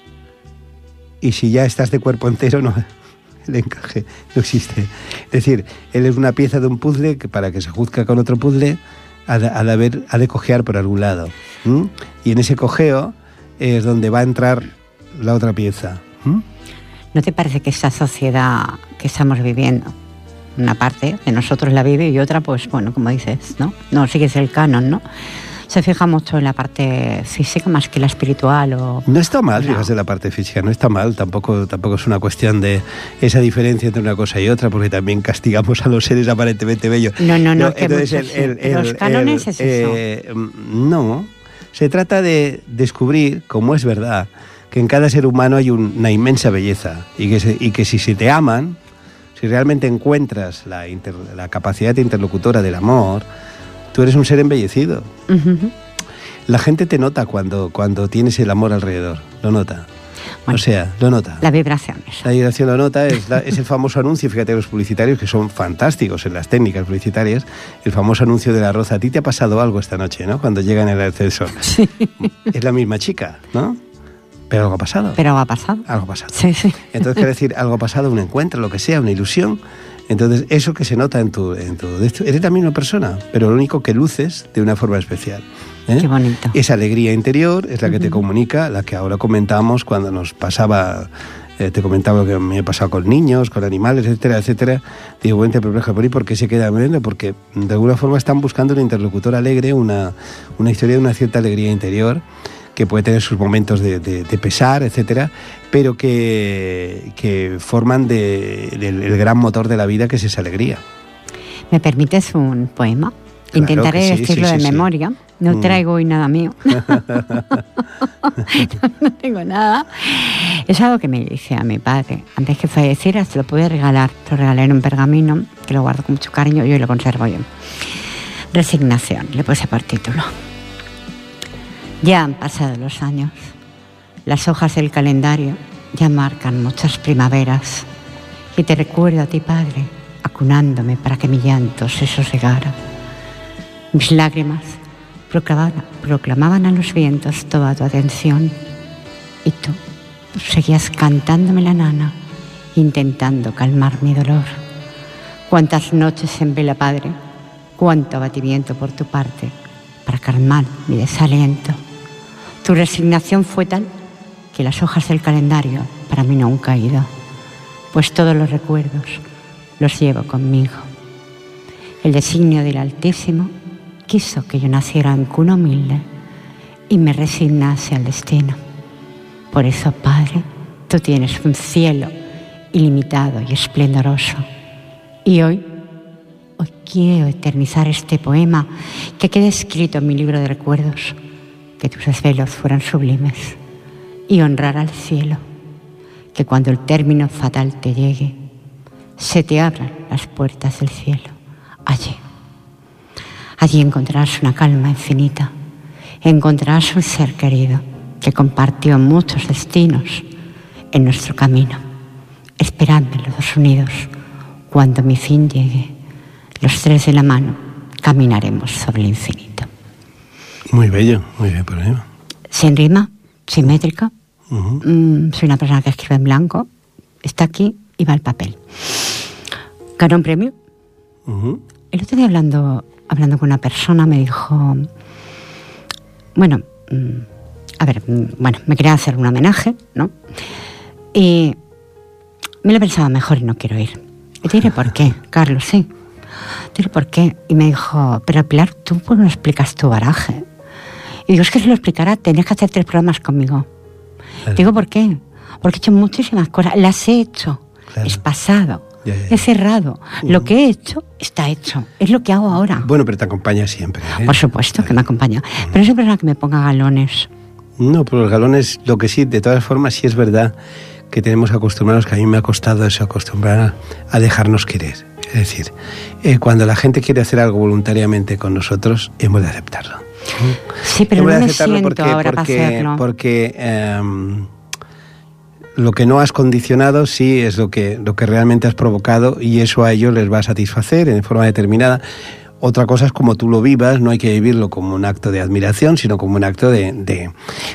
Speaker 2: Y si ya estás de cuerpo entero, no, el encaje no existe. Es decir, él es una pieza de un puzzle que, para que se juzgue con otro puzzle, ha de cojear por algún lado. Y en ese cojeo es donde va a entrar la otra pieza.
Speaker 1: ¿No te parece que esta sociedad que estamos viviendo, una parte de nosotros la vive y otra, pues bueno, como dices, no sigues el canon, ¿no? Se fija mucho en la parte física más que la espiritual o...
Speaker 2: No está mal, fíjate, la parte física, no está mal, tampoco es una cuestión de esa diferencia entre una cosa y otra, porque también castigamos a los seres aparentemente bellos.
Speaker 1: No, entonces los cánones es eso.
Speaker 2: No, se trata de descubrir, como es verdad, que en cada ser humano hay una inmensa belleza, y que si se te aman, si realmente encuentras la capacidad interlocutora del amor, tú eres un ser embellecido. La gente te nota cuando tienes el amor alrededor, lo nota. Bueno, o sea, lo nota.
Speaker 1: La vibración.
Speaker 2: La vibración lo nota, es el famoso anuncio, fíjate, los publicitarios, que son fantásticos en las técnicas publicitarias, el famoso anuncio de la rosa. A ti te ha pasado algo esta noche, ¿no? Cuando llegan en el ascensor.
Speaker 1: Sí.
Speaker 2: Es la misma chica, ¿no? Pero algo ha pasado.
Speaker 1: Algo ha pasado.
Speaker 2: Sí. Entonces, quiere decir, algo ha pasado, un encuentro, lo que sea, una ilusión. Entonces, eso que se nota en tu eres la misma persona, pero lo único que luces de una forma especial.
Speaker 1: Qué bonito.
Speaker 2: Esa alegría interior es la que te comunica, la que ahora comentamos cuando nos pasaba, te comentaba lo que me ha pasado con niños, con animales, etcétera, etcétera. Digo, bueno, te perpleja por ahí, ¿por qué se queda mirando? Porque de alguna forma están buscando un interlocutor alegre, una historia de una cierta alegría interior, que puede tener sus momentos de pesar, etcétera, pero que forman del gran motor de la vida, que es esa alegría.
Speaker 1: ¿Me permites un poema?
Speaker 2: Claro,
Speaker 1: intentaré decirlo de memoria. No traigo hoy nada mío. No tengo nada. Es algo que me dice a mi padre. Antes que falleciera, se lo pude regalar. Te lo regalé en un pergamino, que lo guardo con mucho cariño y hoy lo conservo yo. Resignación, le puse por título. Ya han pasado los años. Las hojas del calendario ya marcan muchas primaveras. Y te recuerdo a ti, Padre, acunándome para que mi llanto se sosegara. Mis lágrimas proclamaban a los vientos toda tu atención. Y tú seguías cantándome la nana, intentando calmar mi dolor. Cuántas noches en vela, Padre, cuánto abatimiento por tu parte para calmar mi desaliento. Tu resignación fue tal que las hojas del calendario para mí no han caído, pues todos los recuerdos los llevo conmigo. El designio del Altísimo quiso que yo naciera en cuna humilde y me resignase al destino. Por eso, Padre, tú tienes un cielo ilimitado y esplendoroso. Y hoy quiero eternizar este poema que quede escrito en mi libro de recuerdos, que tus desvelos fueran sublimes, y honrar al cielo, que cuando el término fatal te llegue, se te abran las puertas del cielo. Allí encontrarás una calma infinita, encontrarás un ser querido que compartió muchos destinos en nuestro camino. Esperadme los dos unidos, cuando mi fin llegue, los tres de la mano caminaremos sobre el infinito.
Speaker 2: Muy bello, muy bien por ahí.
Speaker 1: Sin rima, simétrica. Soy una persona que escribe en blanco, está aquí y va al papel. Ganó un premio. El otro día hablando con una persona me dijo, me quería hacer un homenaje, ¿no? Y me lo pensaba mejor y no quiero ir. Y te diré por qué, Carlos, sí. Te diré por qué. Y me dijo, pero Pilar, tú pues no explicas tu baraje. Y digo, es que si lo explicara tenías que hacer 3 programas conmigo. Claro. Digo, ¿por qué? Porque he hecho muchísimas cosas, las he hecho, claro. Es pasado. Ya. He cerrado. Lo que he hecho está hecho. Es lo que hago ahora.
Speaker 2: Bueno, pero te acompaña siempre, ¿eh?
Speaker 1: Por supuesto que me acompaña. Pero no soy persona que me ponga galones.
Speaker 2: No, pero los galones, lo que sí, de todas formas, sí es verdad que tenemos acostumbrados, que a mí me ha costado eso, acostumbrar a dejarnos querer. Es decir, cuando la gente quiere hacer algo voluntariamente con nosotros, hemos de aceptarlo.
Speaker 1: Sí, pero no me siento ahora para hacerlo.
Speaker 2: Porque lo que no has condicionado sí es lo que realmente has provocado, y eso a ellos les va a satisfacer en forma determinada. Otra cosa es como tú lo vivas, no hay que vivirlo como un acto de admiración, sino como un acto de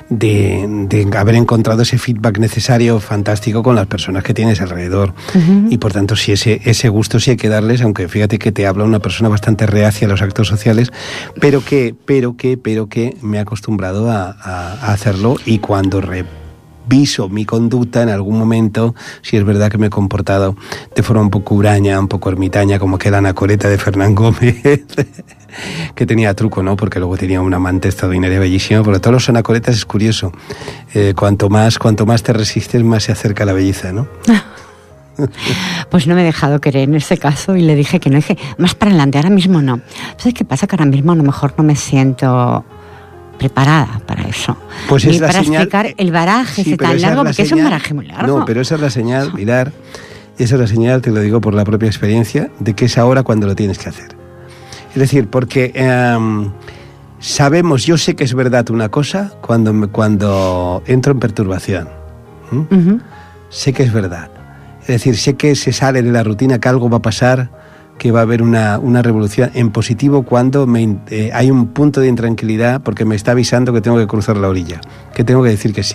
Speaker 2: haber encontrado ese feedback necesario, fantástico, con las personas que tienes alrededor. Y por tanto, sí, ese gusto sí hay que darles, aunque fíjate que te habla una persona bastante reacia a los actos sociales, pero que me he acostumbrado a hacerlo, y cuando reviso mi conducta en algún momento, si es verdad que me he comportado de forma un poco huraña, un poco ermitaña, como que la anacoreta de Fernán Gómez, que tenía truco, ¿no? Porque luego tenía una amante extraordinaria, bellísima. Porque todos los anacoretas es curioso. Cuanto más te resistes, más se acerca la belleza, ¿no?
Speaker 1: Pues no me he dejado querer en ese caso y le dije que no, dije, más para adelante, ahora mismo no. ¿Sabes qué pasa? Que ahora mismo a lo mejor no me siento preparada para eso.
Speaker 2: Pues
Speaker 1: ni
Speaker 2: es la
Speaker 1: para
Speaker 2: señal,
Speaker 1: explicar el baraje ese tan largo, porque es un baraje muy largo.
Speaker 2: No, pero esa es la señal, Pilar, esa es la señal, te lo digo por la propia experiencia, de que es ahora cuando lo tienes que hacer. Es decir, porque sabemos, yo sé que es verdad una cosa cuando entro en perturbación. Sé que es verdad. Es decir, sé que se sale de la rutina, que algo va a pasar, que va a haber una revolución en positivo cuando hay un punto de intranquilidad, porque me está avisando que tengo que cruzar la orilla, que tengo que decir que sí.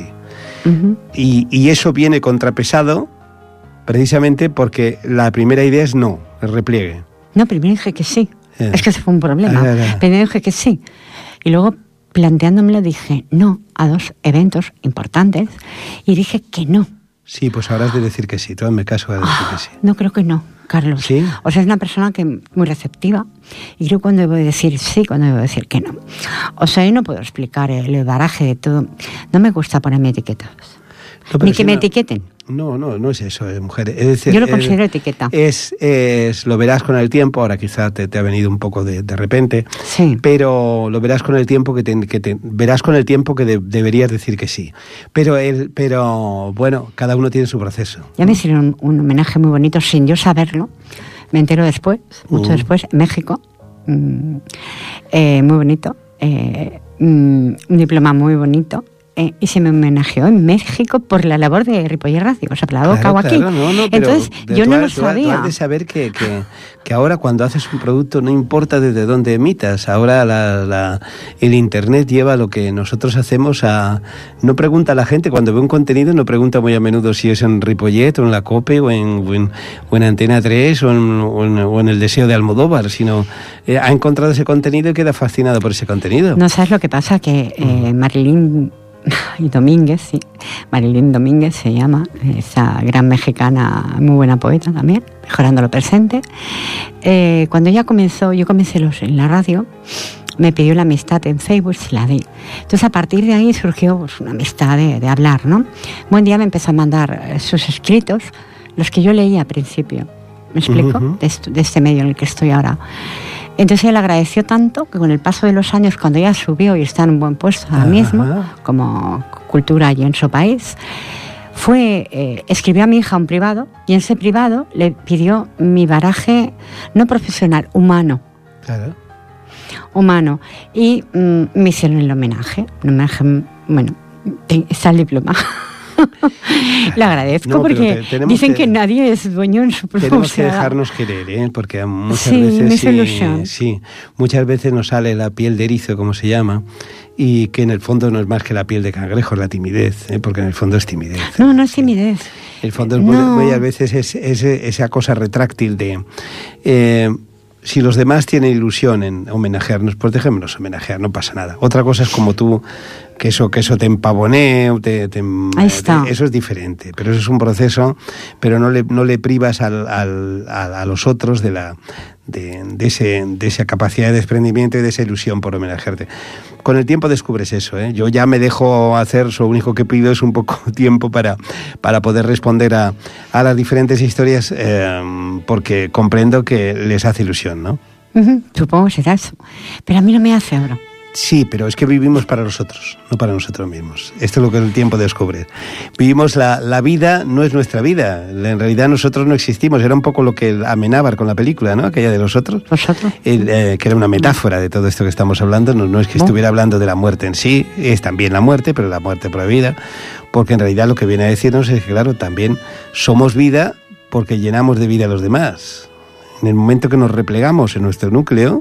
Speaker 2: Y eso viene contrapesado precisamente porque la primera idea es no, el repliegue.
Speaker 1: No, primero dije que sí. Es que ese fue un problema. Primero dije que sí. Y luego, planteándomelo, dije no a 2 eventos importantes y dije que no.
Speaker 2: Sí, pues ahora has de decir que sí. Tú hazme caso de decir que sí.
Speaker 1: No, creo que no, Carlos.
Speaker 2: ¿Sí?
Speaker 1: O sea, es una persona que muy receptiva, y creo cuando debo decir sí, cuando debo decir que no. O sea, yo no puedo explicar el baraje de todo. No me gusta ponerme etiquetas. No, ni que me etiqueten.
Speaker 2: No es eso, mujer. Es decir,
Speaker 1: yo lo considero etiqueta.
Speaker 2: Lo verás con el tiempo, ahora quizá te ha venido un poco de repente,
Speaker 1: sí.
Speaker 2: Pero lo verás con el tiempo verás con el tiempo que deberías decir que sí. Pero bueno, cada uno tiene su proceso.
Speaker 1: Ya me hicieron un homenaje muy bonito sin yo saberlo. Me entero después, mucho después, en México. Muy bonito. Un diploma muy bonito. y se me homenajeó en México por la labor de Ripollet Radio. O sea, la hago aquí. Entonces, yo no lo sabía.
Speaker 2: Tú has de saber que ahora cuando haces un producto no importa desde dónde emitas. Ahora el Internet lleva lo que nosotros hacemos a... No pregunta a la gente, cuando ve un contenido, no pregunta muy a menudo si es en Ripollet o en la COPE o en Antena 3 o en El Deseo de Almodóvar, sino ha encontrado ese contenido y queda fascinado por ese contenido.
Speaker 1: No sabes lo que pasa, que Marilyn Domínguez, sí, Marilyn Domínguez se llama, esa gran mexicana, muy buena poeta también, mejorando lo presente. Cuando ella comenzó, yo comencé en la radio, me pidió la amistad en Facebook, se la di. Entonces a partir de ahí surgió pues, una amistad de hablar, ¿no? Buen día me empezó a mandar sus escritos, los que yo leía al principio, ¿me explico? Uh-huh. De este medio en el que estoy ahora. Entonces él agradeció tanto que con el paso de los años, cuando ella subió y está en un buen puesto ahora mismo, como cultura allí en su país, escribió a mi hija un privado, y en ese privado le pidió mi baraje no profesional, humano.
Speaker 2: Claro.
Speaker 1: Humano. Y me hicieron el homenaje. Bueno, está el diploma. Le agradezco porque dicen que nadie es dueño en su propia.
Speaker 2: Tenemos que dejarnos querer, porque muchas veces muchas veces nos sale la piel de erizo, como se llama, y que en el fondo no es más que la piel de cangrejo, la timidez, porque en el fondo es timidez.
Speaker 1: No es timidez.
Speaker 2: El fondo es muchas veces es esa cosa retráctil de... si los demás tienen ilusión en homenajearnos, pues dejémonos homenajear, no pasa nada. Otra cosa es como tú, que eso te empavonee,
Speaker 1: ahí está.
Speaker 2: Eso es diferente, pero eso es un proceso, pero no le privas a los otros de esa capacidad de desprendimiento y de esa ilusión por homenajearte. Con el tiempo descubres eso, ¿eh? Yo ya me dejo hacer, lo único que pido es un poco de tiempo para poder responder a las diferentes historias, porque comprendo que les hace ilusión, ¿no?
Speaker 1: Supongo que será eso, pero a mí no me hace ahora.
Speaker 2: Sí, pero es que vivimos para los otros, no para nosotros mismos. Esto es lo que el tiempo descubre. Vivimos la vida, no es nuestra vida. En realidad nosotros no existimos. Era un poco lo que Amenábar con la película, ¿no? Aquella de los otros.
Speaker 1: ¿Vosotros?
Speaker 2: Que era una metáfora de todo esto que estamos hablando. No es que estuviera hablando de la muerte en sí, es también la muerte, pero la muerte prohibida. Porque en realidad lo que viene a decirnos es que, claro, también somos vida porque llenamos de vida a los demás. En el momento que nos replegamos en nuestro núcleo,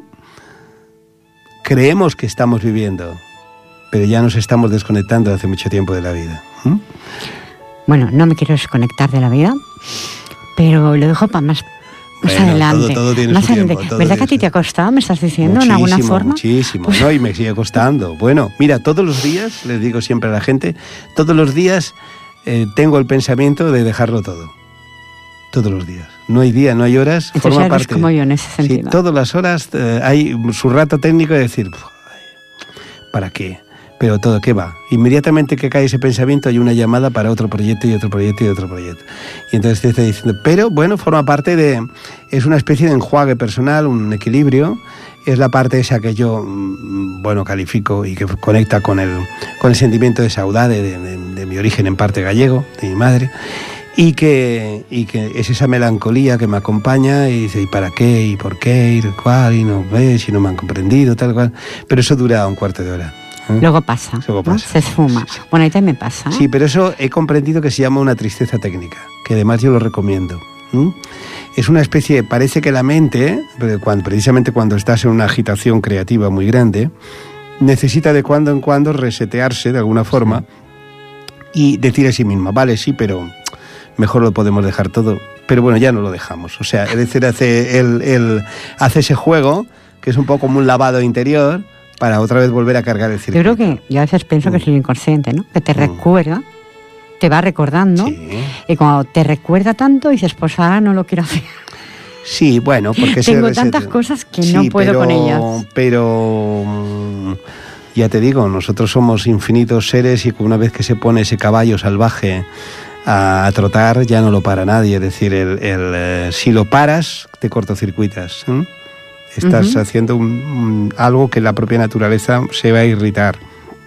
Speaker 2: creemos que estamos viviendo, pero ya nos estamos desconectando hace mucho tiempo de la vida.
Speaker 1: Bueno, no me quiero desconectar de la vida, pero lo dejo para más adelante.
Speaker 2: Todo tiene
Speaker 1: más
Speaker 2: su
Speaker 1: adelante.
Speaker 2: tiempo.
Speaker 1: ¿Verdad que a ti te ha costado, me estás diciendo, en alguna forma?
Speaker 2: Muchísimo, pues... ¿no? Y me sigue costando. Bueno, mira, todos los días, les digo siempre a la gente, todos los días tengo el pensamiento de dejarlo todo. Todos los días. No hay día, no hay horas.
Speaker 1: Entonces forma parte como yo en ese sentido.
Speaker 2: Sí, todas las horas hay su rato técnico de decir, ¿para qué? Pero todo, ¿qué va? Inmediatamente que cae ese pensamiento hay una llamada para otro proyecto y otro proyecto y otro proyecto. Y entonces te está diciendo, pero bueno, forma parte de... Es una especie de enjuague personal, un equilibrio. Es la parte esa que yo, califico y que conecta con el sentimiento de saudade de mi origen en parte gallego, de mi madre. Y que es esa melancolía que me acompaña y dice, ¿y para qué? ¿Y por qué? ¿Y cuál? ¿Y no ves? ¿Y no me han comprendido? Tal cual. Pero eso dura un cuarto de hora.
Speaker 1: Luego pasa, ¿no? Se esfuma. Sí. Bueno, ahí también pasa.
Speaker 2: Sí, pero eso he comprendido que se llama una tristeza técnica, que además yo lo recomiendo. Es una especie, parece que la mente, precisamente cuando estás en una agitación creativa muy grande, necesita de cuando en cuando resetearse de alguna forma y decir a sí misma, vale, sí, pero... mejor lo podemos dejar todo, pero bueno, ya no lo dejamos. O sea, es decir, hace ese juego, que es un poco como un lavado interior, para otra vez volver a cargar el circuito.
Speaker 1: Yo creo que, yo a veces pienso que es el inconsciente, ¿no? Que te recuerda, te va recordando, sí. Y cuando te recuerda tanto, dices, pues ahora no lo quiero hacer.
Speaker 2: Sí, bueno, porque...
Speaker 1: Tengo tantas cosas que no puedo con ellas.
Speaker 2: Pero... ya te digo, nosotros somos infinitos seres y una vez que se pone ese caballo salvaje a trotar ya no lo para nadie, es decir, si lo paras te cortocircuitas, estás haciendo algo que la propia naturaleza se va a irritar.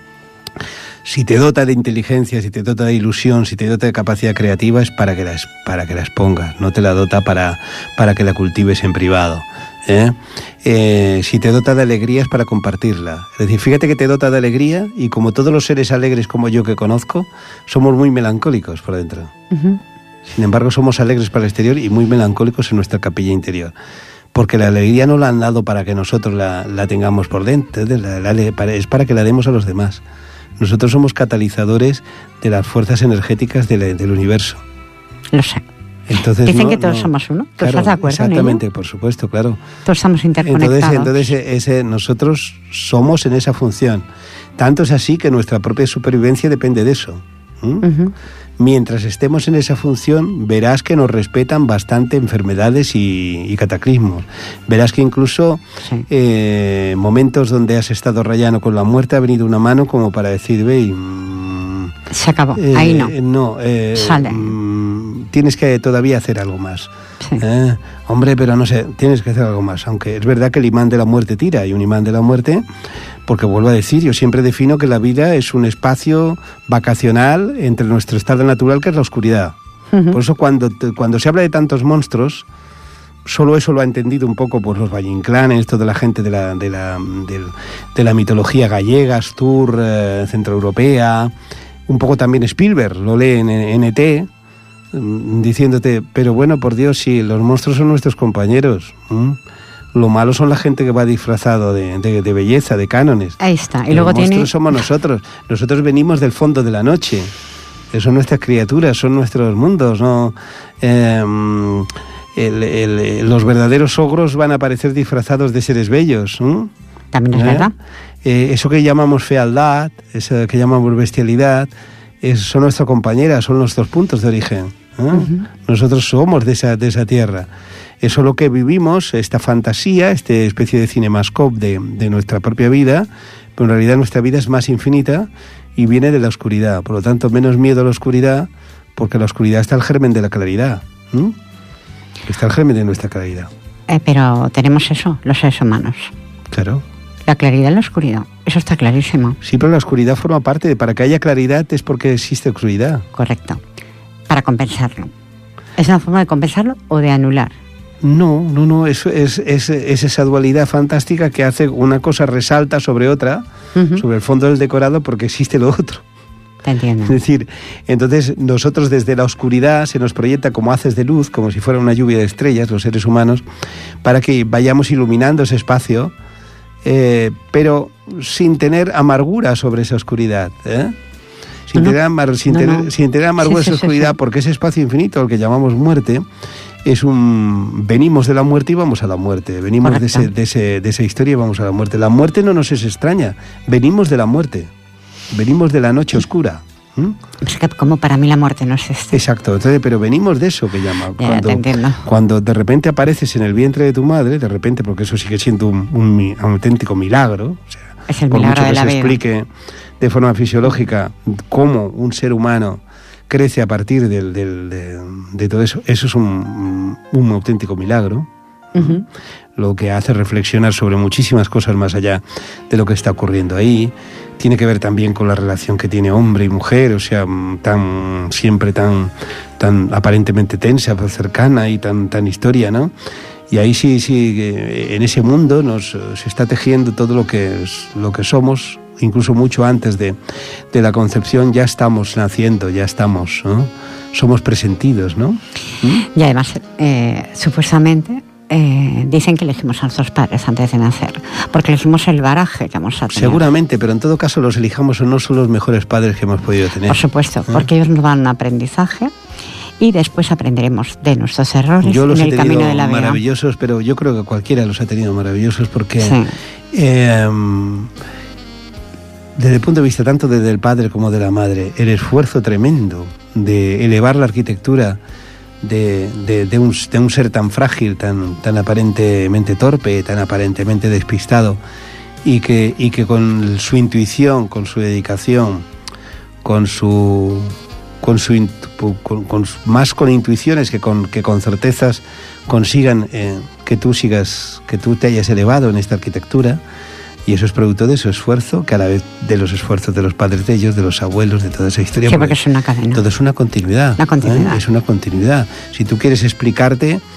Speaker 2: Si te dota de inteligencia, si te dota de ilusión, si te dota de capacidad creativa es para que la expongas, no te la dota para que la cultives en privado. Si te dota de alegría es para compartirla. Es decir, fíjate que te dota de alegría y como todos los seres alegres como yo que conozco, somos muy melancólicos por dentro. Uh-huh. Sin embargo, somos alegres para el exterior y muy melancólicos en nuestra capilla interior. Porque la alegría no la han dado para que nosotros la tengamos por dentro, es para que la demos a los demás. Nosotros somos catalizadores de las fuerzas energéticas del universo.
Speaker 1: Lo sé.
Speaker 2: Entonces,
Speaker 1: dicen que todos somos uno. ¿Tú estás de acuerdo?
Speaker 2: Exactamente, por supuesto, claro.
Speaker 1: Todos estamos interconectados.
Speaker 2: Entonces nosotros somos en esa función. Tanto es así que nuestra propia supervivencia depende de eso. Uh-huh. Mientras estemos en esa función, verás que nos respetan bastante enfermedades y cataclismos. Verás que incluso momentos donde has estado rayando con la muerte ha venido una mano como para decir, ve,
Speaker 1: se acabó, ahí no. Sale.
Speaker 2: Tienes que todavía hacer algo más. Sí. Hombre, pero no sé, tienes que hacer algo más. Aunque es verdad que el imán de la muerte tira, y un imán de la muerte, porque vuelvo a decir, yo siempre defino que la vida es un espacio vacacional entre nuestro estado natural, que es la oscuridad. Uh-huh. Por eso cuando se habla de tantos monstruos, solo eso lo ha entendido un poco por los Valle Inclán, toda la gente de la mitología gallega, Astur, centroeuropea, un poco también Spielberg, lo lee en ET, diciéndote, pero bueno, por Dios, sí, los monstruos son nuestros compañeros. Lo malo son la gente que va disfrazado de belleza, de cánones.
Speaker 1: Ahí está. Y
Speaker 2: los
Speaker 1: luego
Speaker 2: monstruos somos nosotros. Nosotros venimos del fondo de la noche. Son nuestras criaturas, son nuestros mundos, ¿no? Los verdaderos ogros van a aparecer disfrazados de seres bellos.
Speaker 1: También es verdad.
Speaker 2: Eso que llamamos fealdad, eso que llamamos bestialidad, son nuestras compañeras, son nuestros puntos de origen. Uh-huh. Nosotros somos de esa tierra. Eso es lo que vivimos, esta fantasía, esta especie de cinemascope de nuestra propia vida, pero en realidad nuestra vida es más infinita y viene de la oscuridad. Por lo tanto, menos miedo a la oscuridad, porque en la oscuridad está el germen de la claridad. Está el germen de nuestra claridad.
Speaker 1: Pero tenemos eso, los seres humanos.
Speaker 2: Claro.
Speaker 1: La claridad en la oscuridad, eso está clarísimo.
Speaker 2: Sí, pero la oscuridad forma parte para que haya claridad es porque existe oscuridad.
Speaker 1: Correcto. Para compensarlo. ¿Es una forma de compensarlo o de anular?
Speaker 2: No, eso es esa dualidad fantástica que hace una cosa resalta sobre otra, uh-huh, sobre el fondo del decorado, porque existe lo otro.
Speaker 1: Te entiendo.
Speaker 2: Es decir, entonces nosotros desde la oscuridad se nos proyecta como haces de luz, como si fuera una lluvia de estrellas, los seres humanos, para que vayamos iluminando ese espacio, pero sin tener amargura sobre esa oscuridad, sin tener amargura esa oscuridad, porque ese espacio infinito, el que llamamos muerte, venimos de la muerte y vamos a la muerte, venimos de esa historia y vamos a la muerte. La muerte no nos es extraña, venimos de la muerte, venimos de la noche oscura.
Speaker 1: Es que como para mí la muerte no es esto.
Speaker 2: Exacto, entonces, pero venimos de eso que llama.
Speaker 1: Te entiendo.
Speaker 2: Cuando de repente apareces en el vientre de tu madre, de repente, porque eso sigue siendo un auténtico milagro, o sea,
Speaker 1: es el
Speaker 2: por
Speaker 1: milagro
Speaker 2: mucho
Speaker 1: de la
Speaker 2: que se
Speaker 1: vida.
Speaker 2: explique de forma fisiológica cómo un ser humano crece a partir de todo eso, eso es un auténtico milagro. Uh-huh. Lo que hace reflexionar sobre muchísimas cosas más allá de lo que está ocurriendo ahí. Tiene que ver también con la relación que tiene hombre y mujer, o sea, siempre tan aparentemente tensa, pero cercana y tan historia, ¿no? Y ahí sí, en ese mundo se está tejiendo todo lo que somos, incluso mucho antes de la concepción. Ya estamos naciendo, ya estamos, ¿no? Somos presentidos, ¿no?
Speaker 1: Y además, supuestamente, dicen que elegimos a nuestros padres antes de nacer, porque elegimos el baraje que vamos a tener.
Speaker 2: Seguramente, pero en todo caso los elijamos o no son los mejores padres que hemos podido tener.
Speaker 1: Por supuesto, porque ellos nos dan un aprendizaje y después aprenderemos de nuestros errores
Speaker 2: en el
Speaker 1: camino de la vida.
Speaker 2: Maravillosos, pero yo creo que cualquiera los ha tenido maravillosos porque desde el punto de vista tanto del padre como de la madre, el esfuerzo tremendo de elevar la arquitectura de un ser tan frágil, tan aparentemente torpe, tan aparentemente despistado, y que con su intuición, con su dedicación, más con intuiciones que con certezas, consigan que tú te hayas elevado en esta arquitectura. Y eso es producto de su esfuerzo, que a la vez de los esfuerzos de los padres de ellos, de los abuelos, de toda esa historia.
Speaker 1: Sí, porque es una cadena.
Speaker 2: Todo es una continuidad.
Speaker 1: Una continuidad.
Speaker 2: Es una continuidad. Si tú quieres explicarte,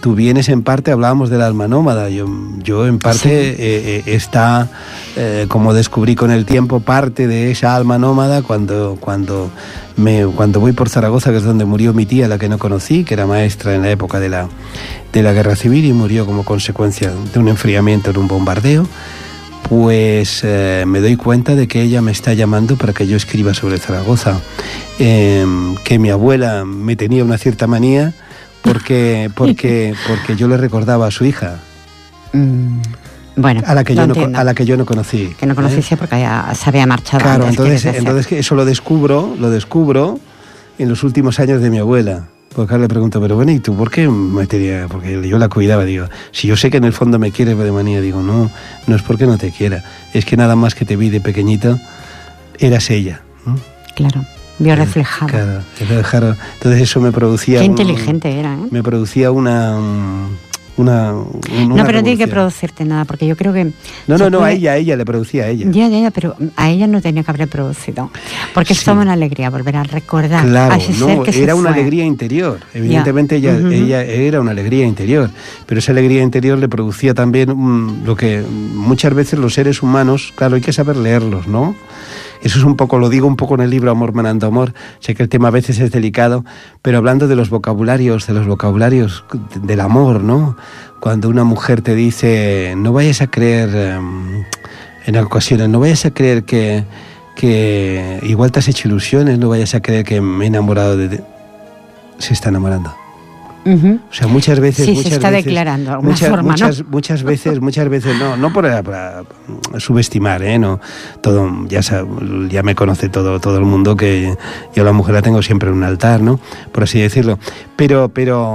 Speaker 2: tú vienes en parte, hablábamos del alma nómada, yo en parte está, como descubrí con el tiempo, parte de esa alma nómada cuando voy por Zaragoza, que es donde murió mi tía, la que no conocí, que era maestra en la época de la Guerra Civil y murió como consecuencia de un enfriamiento en un bombardeo. Pues me doy cuenta de que ella me está llamando para que yo escriba sobre Zaragoza, que mi abuela me tenía una cierta manía porque yo le recordaba a su hija,
Speaker 1: bueno,
Speaker 2: a la que yo no conocí.
Speaker 1: Que no conociste porque ya se había marchado.
Speaker 2: Claro, entonces eso lo descubro en los últimos años de mi abuela. Porque ahora le pregunto, pero bueno, ¿y tú por qué me tenía? Porque yo la cuidaba, digo, si yo sé que en el fondo me quieres de manía, digo, no es porque no te quiera, es que nada más que te vi de pequeñita, eras ella.
Speaker 1: Claro, vio reflejado.
Speaker 2: Claro, entonces eso me producía...
Speaker 1: Qué inteligente era, ¿eh?
Speaker 2: Me producía una
Speaker 1: no, pero no tiene que producirte nada, porque yo creo que...
Speaker 2: No, a ella le producía a ella.
Speaker 1: Ya, pero a ella no tenía que haber producido, porque es toda una alegría volver a recordar
Speaker 2: a
Speaker 1: ese ser que
Speaker 2: era una alegría interior, evidentemente ella era una alegría interior, pero esa alegría interior le producía también lo que muchas veces los seres humanos, claro, hay que saber leerlos, ¿no? Eso es un poco, lo digo un poco en el libro Amor Manando Amor, sé que el tema a veces es delicado, pero hablando de los vocabularios del amor, ¿no? Cuando una mujer te dice, no vayas a creer, en ocasiones, no vayas a creer que igual te has hecho ilusiones, no vayas a creer que me he enamorado se está enamorando.
Speaker 1: Uh-huh.
Speaker 2: O sea, muchas veces
Speaker 1: se está declarando de alguna forma, ¿no?
Speaker 2: Muchas veces no para subestimar, no, todo ya me conoce todo el mundo que yo a la mujer la tengo siempre en un altar, ¿no? Por así decirlo, pero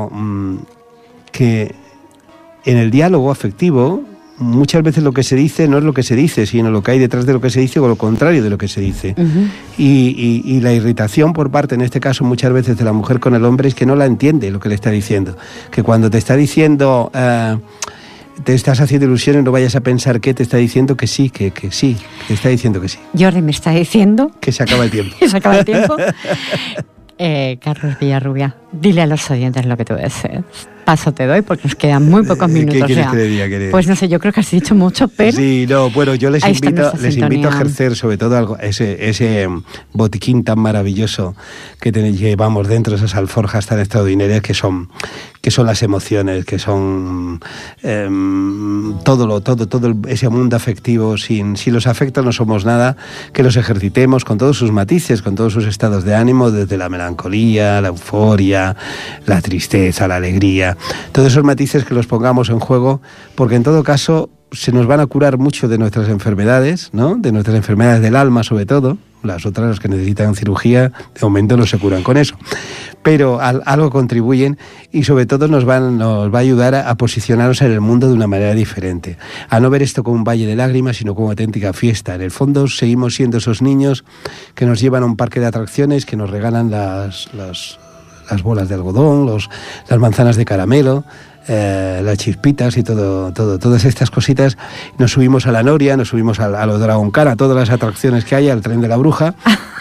Speaker 2: que en el diálogo afectivo muchas veces lo que se dice no es lo que se dice, sino lo que hay detrás de lo que se dice o lo contrario de lo que se dice. Uh-huh. Y la irritación por parte, en este caso, muchas veces de la mujer con el hombre es que no la entiende lo que le está diciendo. Que cuando te está diciendo, te estás haciendo ilusiones, no vayas a pensar que te está diciendo que sí, que sí, te está diciendo que sí.
Speaker 1: Jordi me está diciendo...
Speaker 2: Que se acaba el tiempo.
Speaker 1: Que se acaba el tiempo. Carlos Villarrubia, dile a los oyentes lo que tú desees. Paso te doy porque nos quedan muy pocos minutos.
Speaker 2: ¿Qué quieres que le diga, querida?
Speaker 1: Pues no sé, yo creo que has dicho mucho, pero...
Speaker 2: Sí, no, bueno, yo les invito a ejercer sobre todo ese botiquín tan maravilloso que llevamos dentro, esas alforjas tan extraordinarias que son las emociones, que son todo ese mundo afectivo. Sin los afectos no somos nada, que los ejercitemos con todos sus matices, con todos sus estados de ánimo, desde la melancolía, la euforia, la tristeza, la alegría, todos esos matices que los pongamos en juego, porque en todo caso se nos van a curar mucho de nuestras enfermedades, ¿no? De nuestras enfermedades del alma sobre todo. Las otras, las que necesitan cirugía, de momento no se curan con eso, pero algo contribuyen y sobre todo nos va a ayudar a posicionarnos en el mundo de una manera diferente, a no ver esto como un valle de lágrimas, sino como auténtica fiesta. En el fondo seguimos siendo esos niños que nos llevan a un parque de atracciones, que nos regalan las bolas de algodón, las manzanas de caramelo, las chispitas y todas estas cositas. Nos subimos a la Noria, nos subimos a los Dragon Car, a todas las atracciones que hay, al tren de la bruja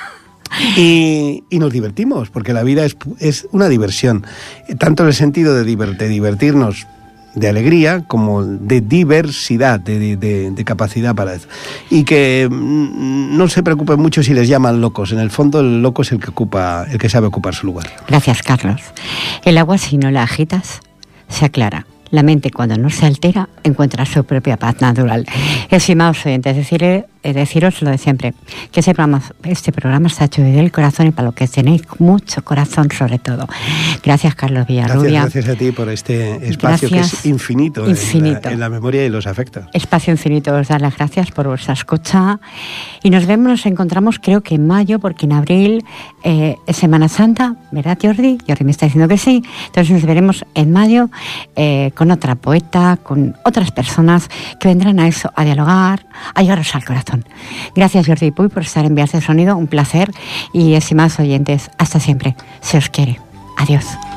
Speaker 2: y nos divertimos, porque la vida es una diversión, tanto en el sentido de divertirnos, de alegría, como de diversidad, de capacidad para eso. Y que no se preocupen mucho si les llaman locos. En el fondo el loco es el que sabe ocupar su lugar.
Speaker 1: Gracias, Carlos. El agua, si no la agitas, se aclara. La mente, cuando no se altera, encuentra su propia paz natural. Estimados oyentes, deciros lo de siempre, que este programa está hecho desde el corazón y para lo que tenéis mucho corazón sobre todo. Gracias, Carlos Villarrubia.
Speaker 2: Gracias a ti por este espacio que es infinito. En la memoria y los afectos.
Speaker 1: Espacio infinito, os da las gracias por vuestra escucha y nos encontramos creo que en mayo, porque en abril es Semana Santa, ¿verdad, Jordi? Jordi me está diciendo que sí. Entonces nos veremos en mayo con otra poeta, con otras personas que vendrán a eso, a dialogar, a llegaros al corazón. Gracias, Jordi Puy, por estar en Vías de Sonido, un placer. Y estimados oyentes, hasta siempre. Se os quiere. Adiós.